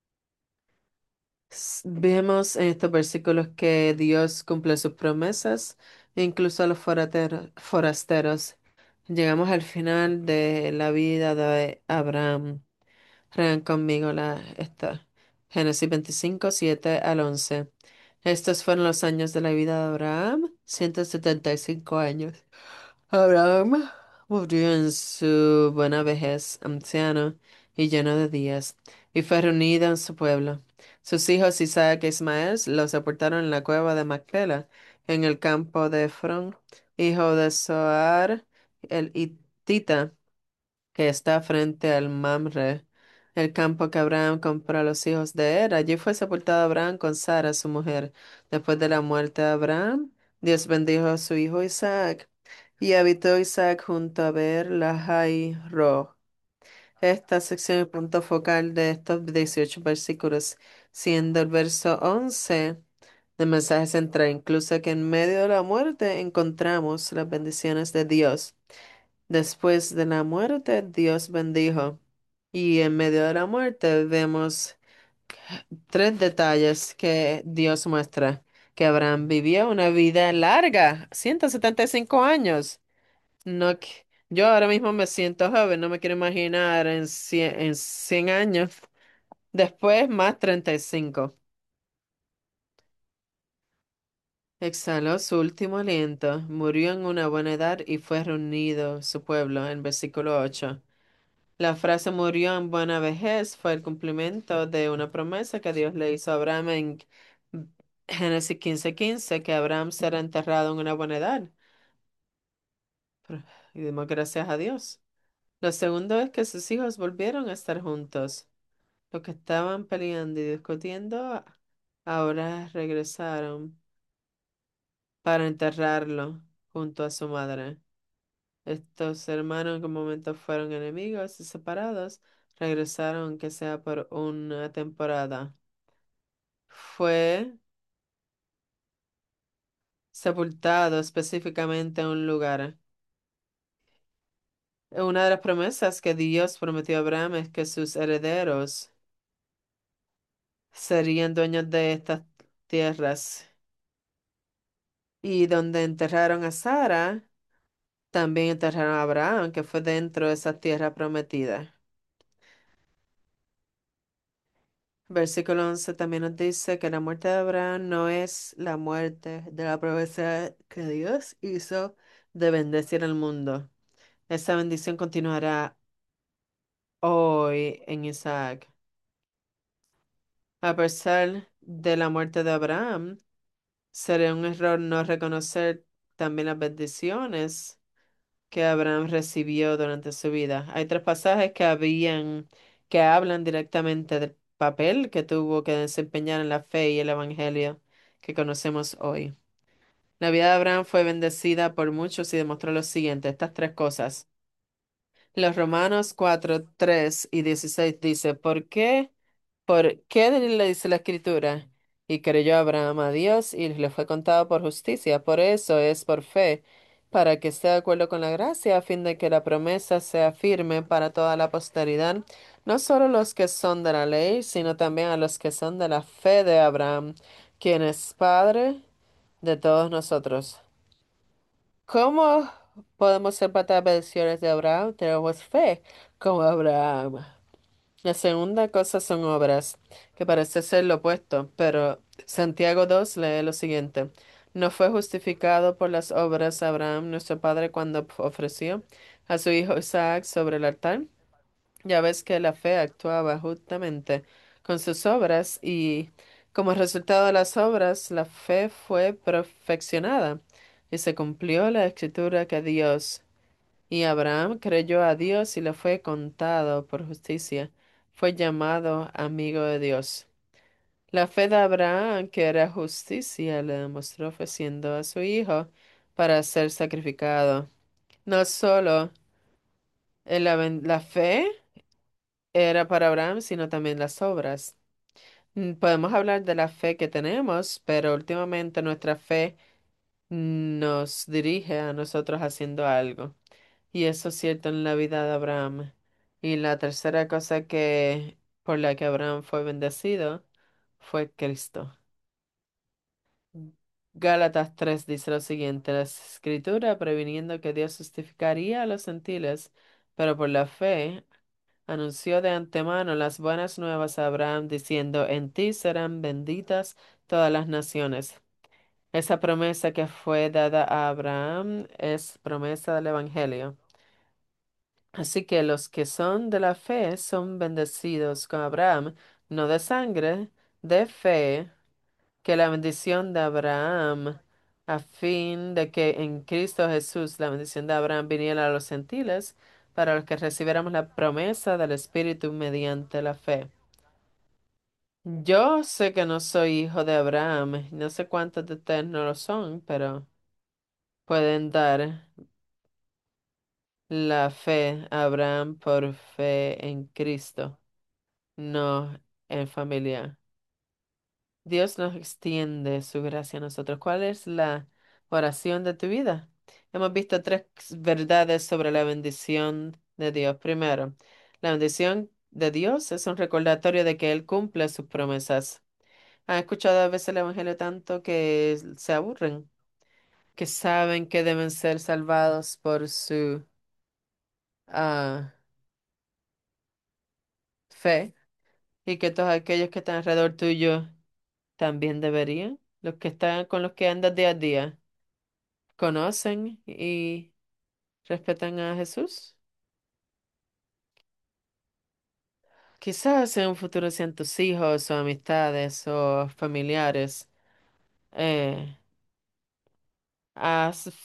S- Vemos en estos versículos que Dios cumple sus promesas, incluso a los forateros- forasteros. Llegamos al final de la vida de Abraham. Lean conmigo la, esta. Génesis veinticinco siete al once. Estos fueron los años de la vida de Abraham, ciento setenta y cinco años. Abraham murió en su buena vejez, anciano y lleno de días, y fue reunido en su pueblo. Sus hijos Isaac e Ismael los sepultaron en la cueva de Macpela, en el campo de Efrón, hijo de Zoar, el hitita, que está frente al Mamre, el campo que Abraham compró a los hijos de Er. Allí fue sepultado Abraham con Sara, su mujer. Después de la muerte de Abraham, Dios bendijo a su hijo Isaac, y habitó Isaac junto a Beer Lahai Ro. Esta sección es el punto focal de estos dieciocho versículos, siendo el verso once del mensaje central, incluso que en medio de la muerte encontramos las bendiciones de Dios. Después de la muerte, Dios bendijo. Y en medio de la muerte vemos tres detalles que Dios muestra. Que Abraham vivió una vida larga, ciento setenta y cinco años. No, que- yo ahora mismo me siento joven, no me quiero imaginar en cien en cien años. Después más treinta y cinco. Exhaló su último aliento, murió en una buena edad y fue reunido su pueblo en versículo ocho. La frase murió en buena vejez fue el cumplimiento de una promesa que Dios le hizo a Abraham en Génesis quince quince, que Abraham será enterrado en una buena edad. Pero- Y demos gracias a Dios. Lo segundo es que sus hijos volvieron a estar juntos. Los que estaban peleando y discutiendo ahora regresaron para enterrarlo junto a su madre. Estos hermanos que en un momento fueron enemigos y separados, regresaron aunque sea por una temporada. Fue sepultado específicamente en un lugar. Una de las promesas que Dios prometió a Abraham es que sus herederos serían dueños de estas tierras. Y donde enterraron a Sara, también enterraron a Abraham, que fue dentro de esa tierra prometida. Versículo once también nos dice que la muerte de Abraham no es la muerte de la promesa que Dios hizo de bendecir al mundo. Esa bendición continuará hoy en Isaac. A pesar de la muerte de Abraham, sería un error no reconocer también las bendiciones que Abraham recibió durante su vida. Hay tres pasajes que habían, que hablan directamente del papel que tuvo que desempeñar en la fe y el evangelio que conocemos hoy. La vida de Abraham fue bendecida por muchos y demostró lo siguiente, estas tres cosas. Los Romanos cuatro tres y dieciséis dice, ¿por qué? ¿Por qué le dice la escritura? Y creyó Abraham a Dios y le fue contado por justicia. Por eso es por fe, para que esté de acuerdo con la gracia, a fin de que la promesa sea firme para toda la posteridad, no solo los que son de la ley, sino también a los que son de la fe de Abraham, quien es Padre de todos nosotros. ¿Cómo podemos ser versiones de Abraham? Tenemos fe como Abraham. La segunda cosa son obras, que parece ser lo opuesto, pero Santiago dos lee lo siguiente. ¿No fue justificado por las obras Abraham, nuestro padre, cuando ofreció a su hijo Isaac sobre el altar? Ya ves que la fe actuaba justamente con sus obras y como resultado de las obras, la fe fue perfeccionada y se cumplió la escritura que Dios y Abraham creyó a Dios y le fue contado por justicia. Fue llamado amigo de Dios. La fe de Abraham, que era justicia, le demostró ofreciendo a su hijo para ser sacrificado. No solo en la, ben- la fe era para Abraham, sino también las obras. Mm, Podemos hablar de la fe que tenemos, pero últimamente nuestra fe nos dirige a nosotros haciendo algo. Y eso es cierto en la vida de Abraham. Y la tercera cosa que por la que Abraham fue bendecido fue Cristo. Gálatas tres dice lo siguiente, la escritura previniendo que Dios justificaría a los gentiles, pero por la fe anunció de antemano las buenas nuevas a Abraham, diciendo, en ti serán benditas todas las naciones. Esa promesa que fue dada a Abraham es promesa del Evangelio. Así que los que son de la fe son bendecidos con Abraham, no de sangre, de fe, que la bendición de Abraham, a fin de que en Cristo Jesús la bendición de Abraham viniera a los gentiles, para los que recibiéramos la promesa del Espíritu mediante la fe. Yo sé que no soy hijo de Abraham, no sé cuántos de ustedes no lo son, pero pueden dar la fe a Abraham por fe en Cristo, no en familia. Dios nos extiende su gracia a nosotros. ¿Cuál es la oración de tu vida? Hemos visto tres verdades sobre la bendición de Dios. Primero, la bendición de Dios es un recordatorio de que Él cumple sus promesas. ¿Han escuchado a veces el Evangelio tanto que se aburren? Que saben que deben ser salvados por su ah, fe y que todos aquellos que están alrededor tuyo también deberían. Los que están con los que andas día a día. ¿Conocen y respetan a Jesús? Quizás en un futuro sean tus hijos o amistades o familiares. Eh, ¿has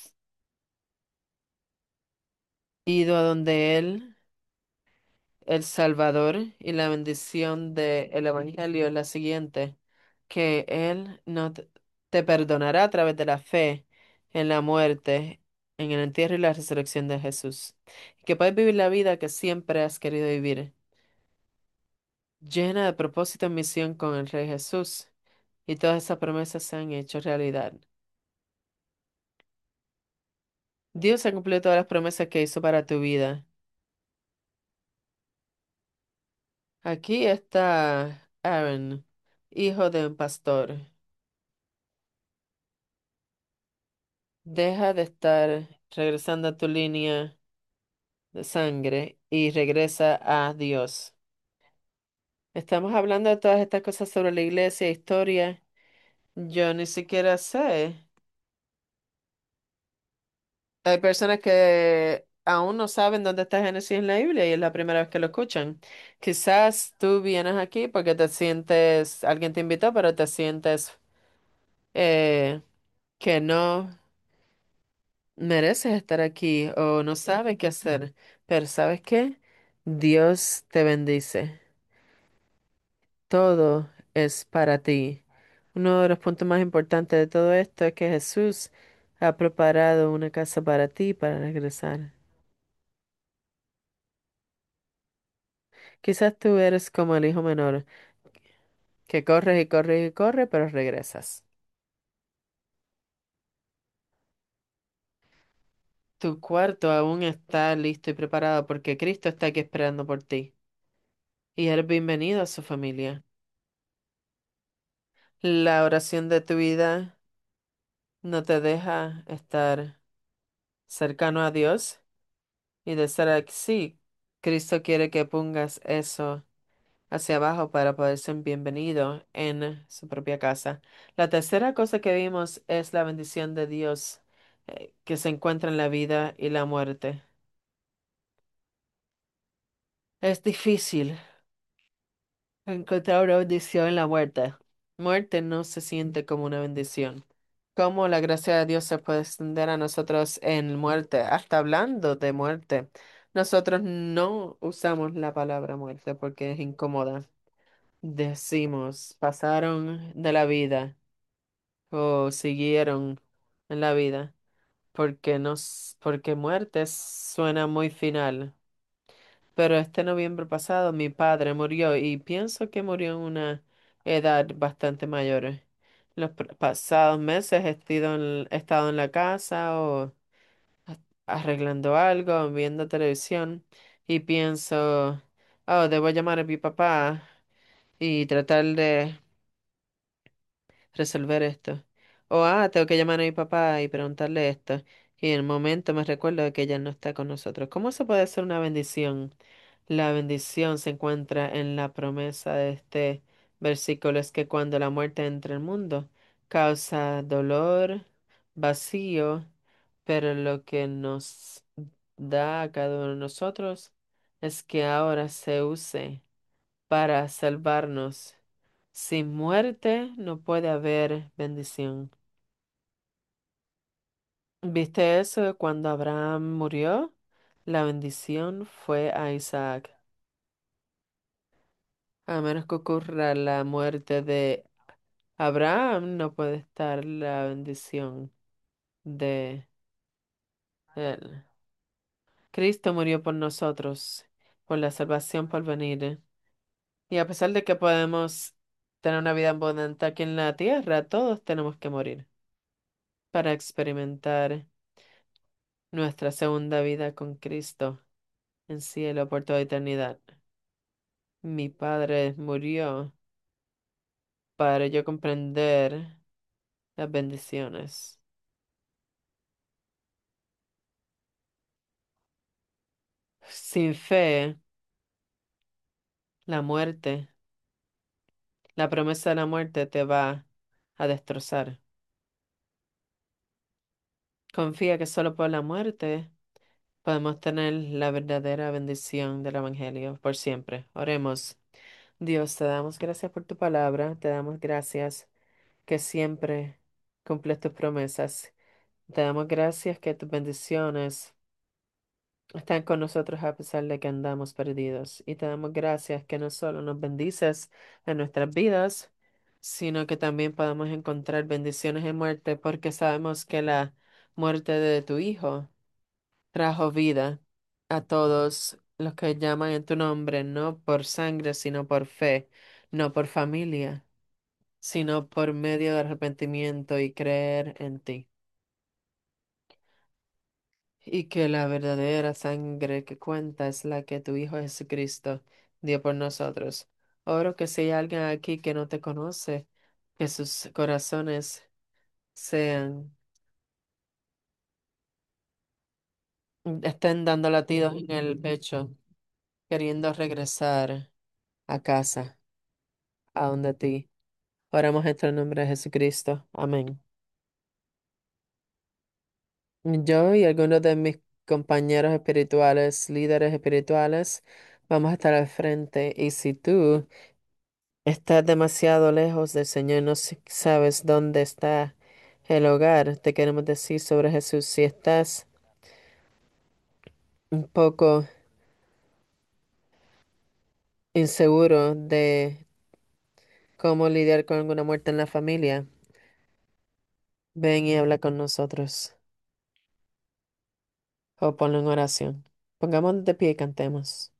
ido a donde Él, el Salvador, y la bendición del Evangelio es la siguiente, que Él no te, te perdonará a través de la fe en la muerte, en el entierro y la resurrección de Jesús? Que puedes vivir la vida que siempre has querido vivir, llena de propósito y misión con el Rey Jesús, y todas esas promesas se han hecho realidad. Dios ha cumplido todas las promesas que hizo para tu vida. Aquí está Aaron, hijo de un pastor. Deja de estar regresando a tu línea de sangre y regresa a Dios. Estamos hablando de todas estas cosas sobre la iglesia, historia. Yo ni siquiera sé. Hay personas que aún no saben dónde está Génesis en la Biblia y es la primera vez que lo escuchan. Quizás tú vienes aquí porque te sientes, alguien te invitó, pero te sientes eh, que no mereces estar aquí o no sabes qué hacer. Pero ¿sabes qué? Dios te bendice. Todo es para ti. Uno de los puntos más importantes de todo esto es que Jesús ha preparado una casa para ti para regresar. Quizás tú eres como el hijo menor, que corres y corres y corres, pero regresas. Tu cuarto aún está listo y preparado porque Cristo está aquí esperando por ti. Y eres bienvenido a su familia. La oración de tu vida no te deja estar. cercano a Dios y de ser así, Cristo quiere que pongas eso hacia abajo para poder ser bienvenido en su propia casa. La tercera cosa que vimos es la bendición de Dios eh, que se encuentra en la vida y la muerte. Es difícil encontrar una bendición en la muerte. Muerte no se siente como una bendición. ¿Cómo la gracia de Dios se puede extender a nosotros en muerte? Hasta hablando de muerte. Nosotros no usamos la palabra muerte porque es incómoda. Decimos, pasaron de la vida o siguieron en la vida porque nos, porque muerte suena muy final. Pero este noviembre pasado mi padre murió y pienso que murió en una edad bastante mayor. Los pr- pasados meses he estado en, he estado en la casa o a- arreglando algo, viendo televisión y pienso, oh, debo llamar a mi papá y tratar de resolver esto. O, ah, tengo que llamar a mi papá y preguntarle esto. Y en el momento me recuerdo de que ella no está con nosotros. ¿Cómo se puede hacer una bendición? La bendición se encuentra en la promesa de este versículo, es que cuando la muerte entra al mundo, causa dolor, vacío, pero lo que nos da a cada uno de nosotros es que ahora se use para salvarnos. Sin muerte no puede haber bendición. ¿Viste eso? Cuando Abraham murió, la bendición fue a Isaac. A menos que ocurra la muerte de Abraham, no puede estar la bendición de él. Cristo murió por nosotros, por la salvación por venir. Y a pesar de que podemos tener una vida abundante aquí en la tierra, todos tenemos que morir para experimentar nuestra segunda vida con Cristo en cielo por toda eternidad. Mi padre murió para yo comprender las bendiciones. Sin fe, la muerte, la promesa de la muerte te va a destrozar. Confía que solo por la muerte podemos tener la verdadera bendición del Evangelio por siempre. Oremos. Dios, te damos gracias por tu palabra, te damos gracias que siempre cumples tus promesas. Te damos gracias que tus bendiciones están con nosotros a pesar de que andamos perdidos. Y te damos gracias que no solo nos bendices en nuestras vidas, sino que también podemos encontrar bendiciones en muerte, porque sabemos que la muerte de tu Hijo trajo vida a todos los que llaman en tu nombre, no por sangre, sino por fe, no por familia, sino por medio de arrepentimiento y creer en ti. Y que la verdadera sangre que cuenta es la que tu Hijo Jesucristo dio por nosotros. Oro que si hay alguien aquí que no te conoce, que sus corazones sean, estén dando latidos en el pecho, queriendo regresar a casa, a donde ti. Oramos en el nombre de Jesucristo. Amén. Yo y algunos de mis compañeros espirituales, líderes espirituales, vamos a estar al frente. Y si tú estás demasiado lejos del Señor, no s- sabes dónde está el hogar, te queremos decir sobre Jesús. Si estás un poco inseguro de cómo lidiar con alguna muerte en la familia, ven y habla con nosotros o ponlo en oración. Pongamos de pie y cantemos.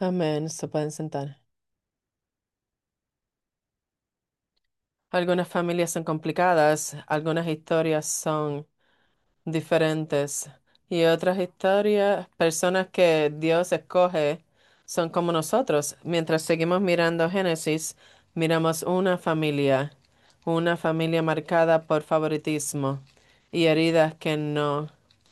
Amén. Se pueden sentar. Algunas familias son complicadas, algunas historias son diferentes y otras historias, personas que Dios escoge, son como nosotros. Mientras seguimos mirando Génesis, miramos una familia, una familia marcada por favoritismo y heridas que no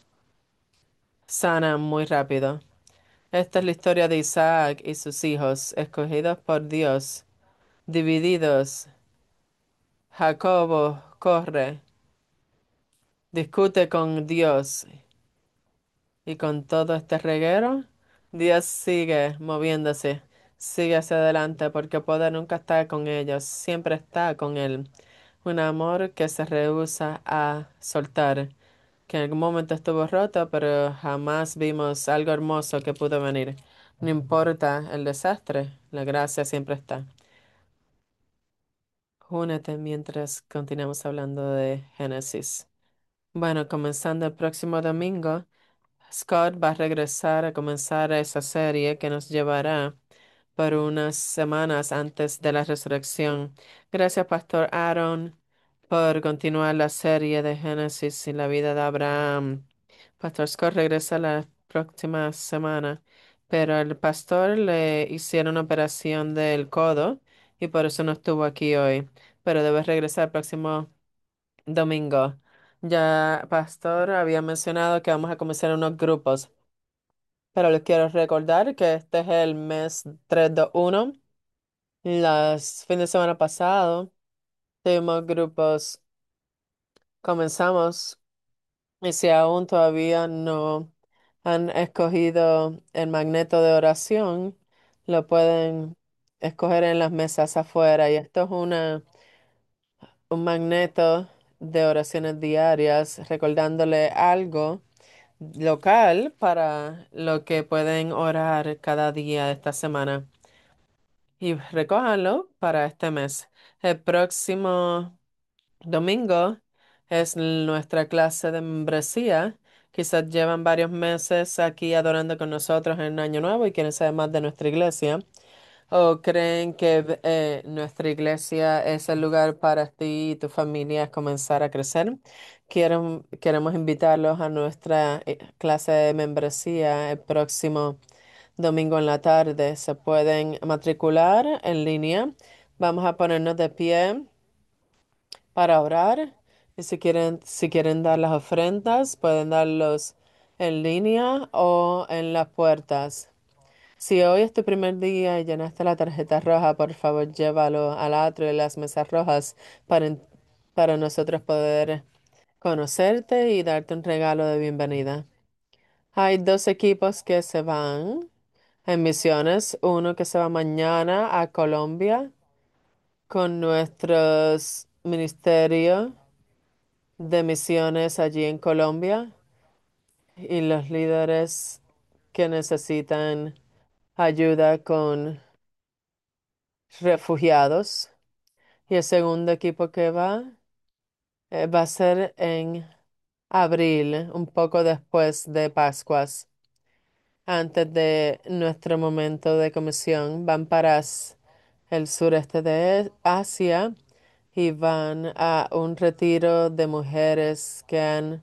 sanan muy rápido. Esta es la historia de Isaac y sus hijos, escogidos por Dios, divididos. Jacobo corre, discute con Dios y con todo este reguero, Dios sigue moviéndose, sigue hacia adelante porque el poder nunca está con ellos, siempre está con él. Un amor que se rehúsa a soltar, que en algún momento estuvo roto, pero jamás vimos algo hermoso que pudo venir. No importa el desastre, la gracia siempre está. Únete mientras continuamos hablando de Génesis. Bueno, comenzando el próximo domingo, Scott va a regresar a comenzar esa serie que nos llevará por unas semanas antes de la resurrección. Gracias, Pastor Aaron, por continuar la serie de Génesis y la vida de Abraham. Pastor Scott regresa la próxima semana, pero el pastor le hicieron una operación del codo y por eso no estuvo aquí hoy, pero debe regresar el próximo domingo. Ya Pastor había mencionado que vamos a comenzar unos grupos, pero les quiero recordar que este es el mes tres dos uno. Las fines de semana pasado tuvimos grupos, comenzamos y si aún todavía no han escogido el magneto de oración, lo pueden escoger en las mesas afuera y esto es una un magneto de oraciones diarias recordándole algo local para lo que pueden orar cada día de esta semana. Y recójanlo para este mes. El próximo domingo es nuestra clase de membresía. Quizás llevan varios meses aquí adorando con nosotros en Año Nuevo y quieren saber más de nuestra iglesia. ¿O creen que eh, nuestra iglesia es el lugar para ti y tu familia comenzar a crecer? Quiero, queremos invitarlos a nuestra eh, clase de membresía el próximo domingo en la tarde. Se pueden matricular en línea. Vamos a ponernos de pie para orar. Y si quieren, si quieren dar las ofrendas, pueden darlos en línea o en las puertas. Si hoy es tu primer día y llenaste la tarjeta roja, por favor llévalo al atrio de las mesas rojas para, en- para nosotros poder conocerte y darte un regalo de bienvenida. Hay dos equipos que se van en misiones, uno que se va mañana a Colombia con nuestros ministerios de misiones allí en Colombia y los líderes que necesitan ayuda con refugiados. Y el segundo equipo que va eh, va a ser en abril, un poco después de Pascuas, antes de nuestro momento de comisión. Van para s- el sureste de Asia y van a un retiro de mujeres que han,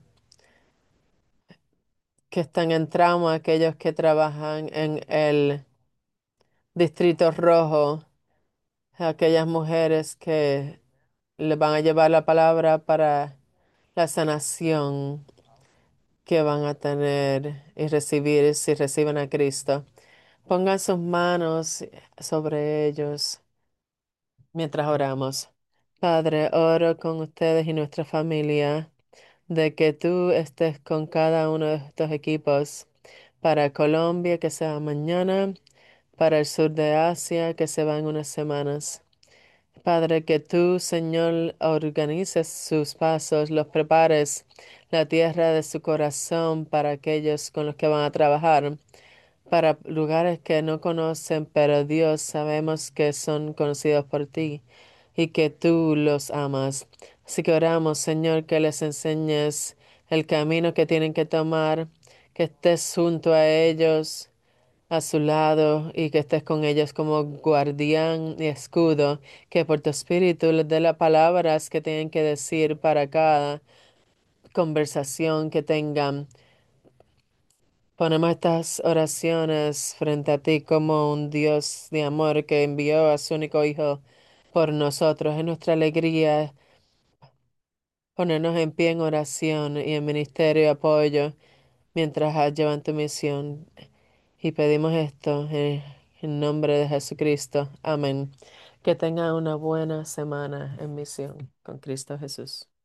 que están en trauma, aquellos que trabajan en el Distrito Rojo, aquellas mujeres que le van a llevar la palabra para la sanación que van a tener y recibir si reciben a Cristo. Pongan sus manos sobre ellos mientras oramos. Padre, oro con ustedes y nuestra familia de que tú estés con cada uno de estos equipos para Colombia, que sea mañana, para el sur de Asia, que se va en unas semanas. Padre, que tú, Señor, organices sus pasos, los prepares la tierra de su corazón para aquellos con los que van a trabajar, para lugares que no conocen, pero Dios sabemos que son conocidos por ti y que tú los amas. Así que oramos, Señor, que les enseñes el camino que tienen que tomar, que estés junto a ellos a su lado y que estés con ellos como guardián y escudo, que por tu espíritu les dé las palabras que tienen que decir para cada conversación que tengan. Ponemos estas oraciones frente a ti como un Dios de amor que envió a su único Hijo por nosotros. Es nuestra alegría ponernos en pie en oración y en ministerio y apoyo mientras llevan tu misión. Y pedimos esto en, en nombre de Jesucristo. Amén. Que tengan una buena semana en misión con Cristo Jesús.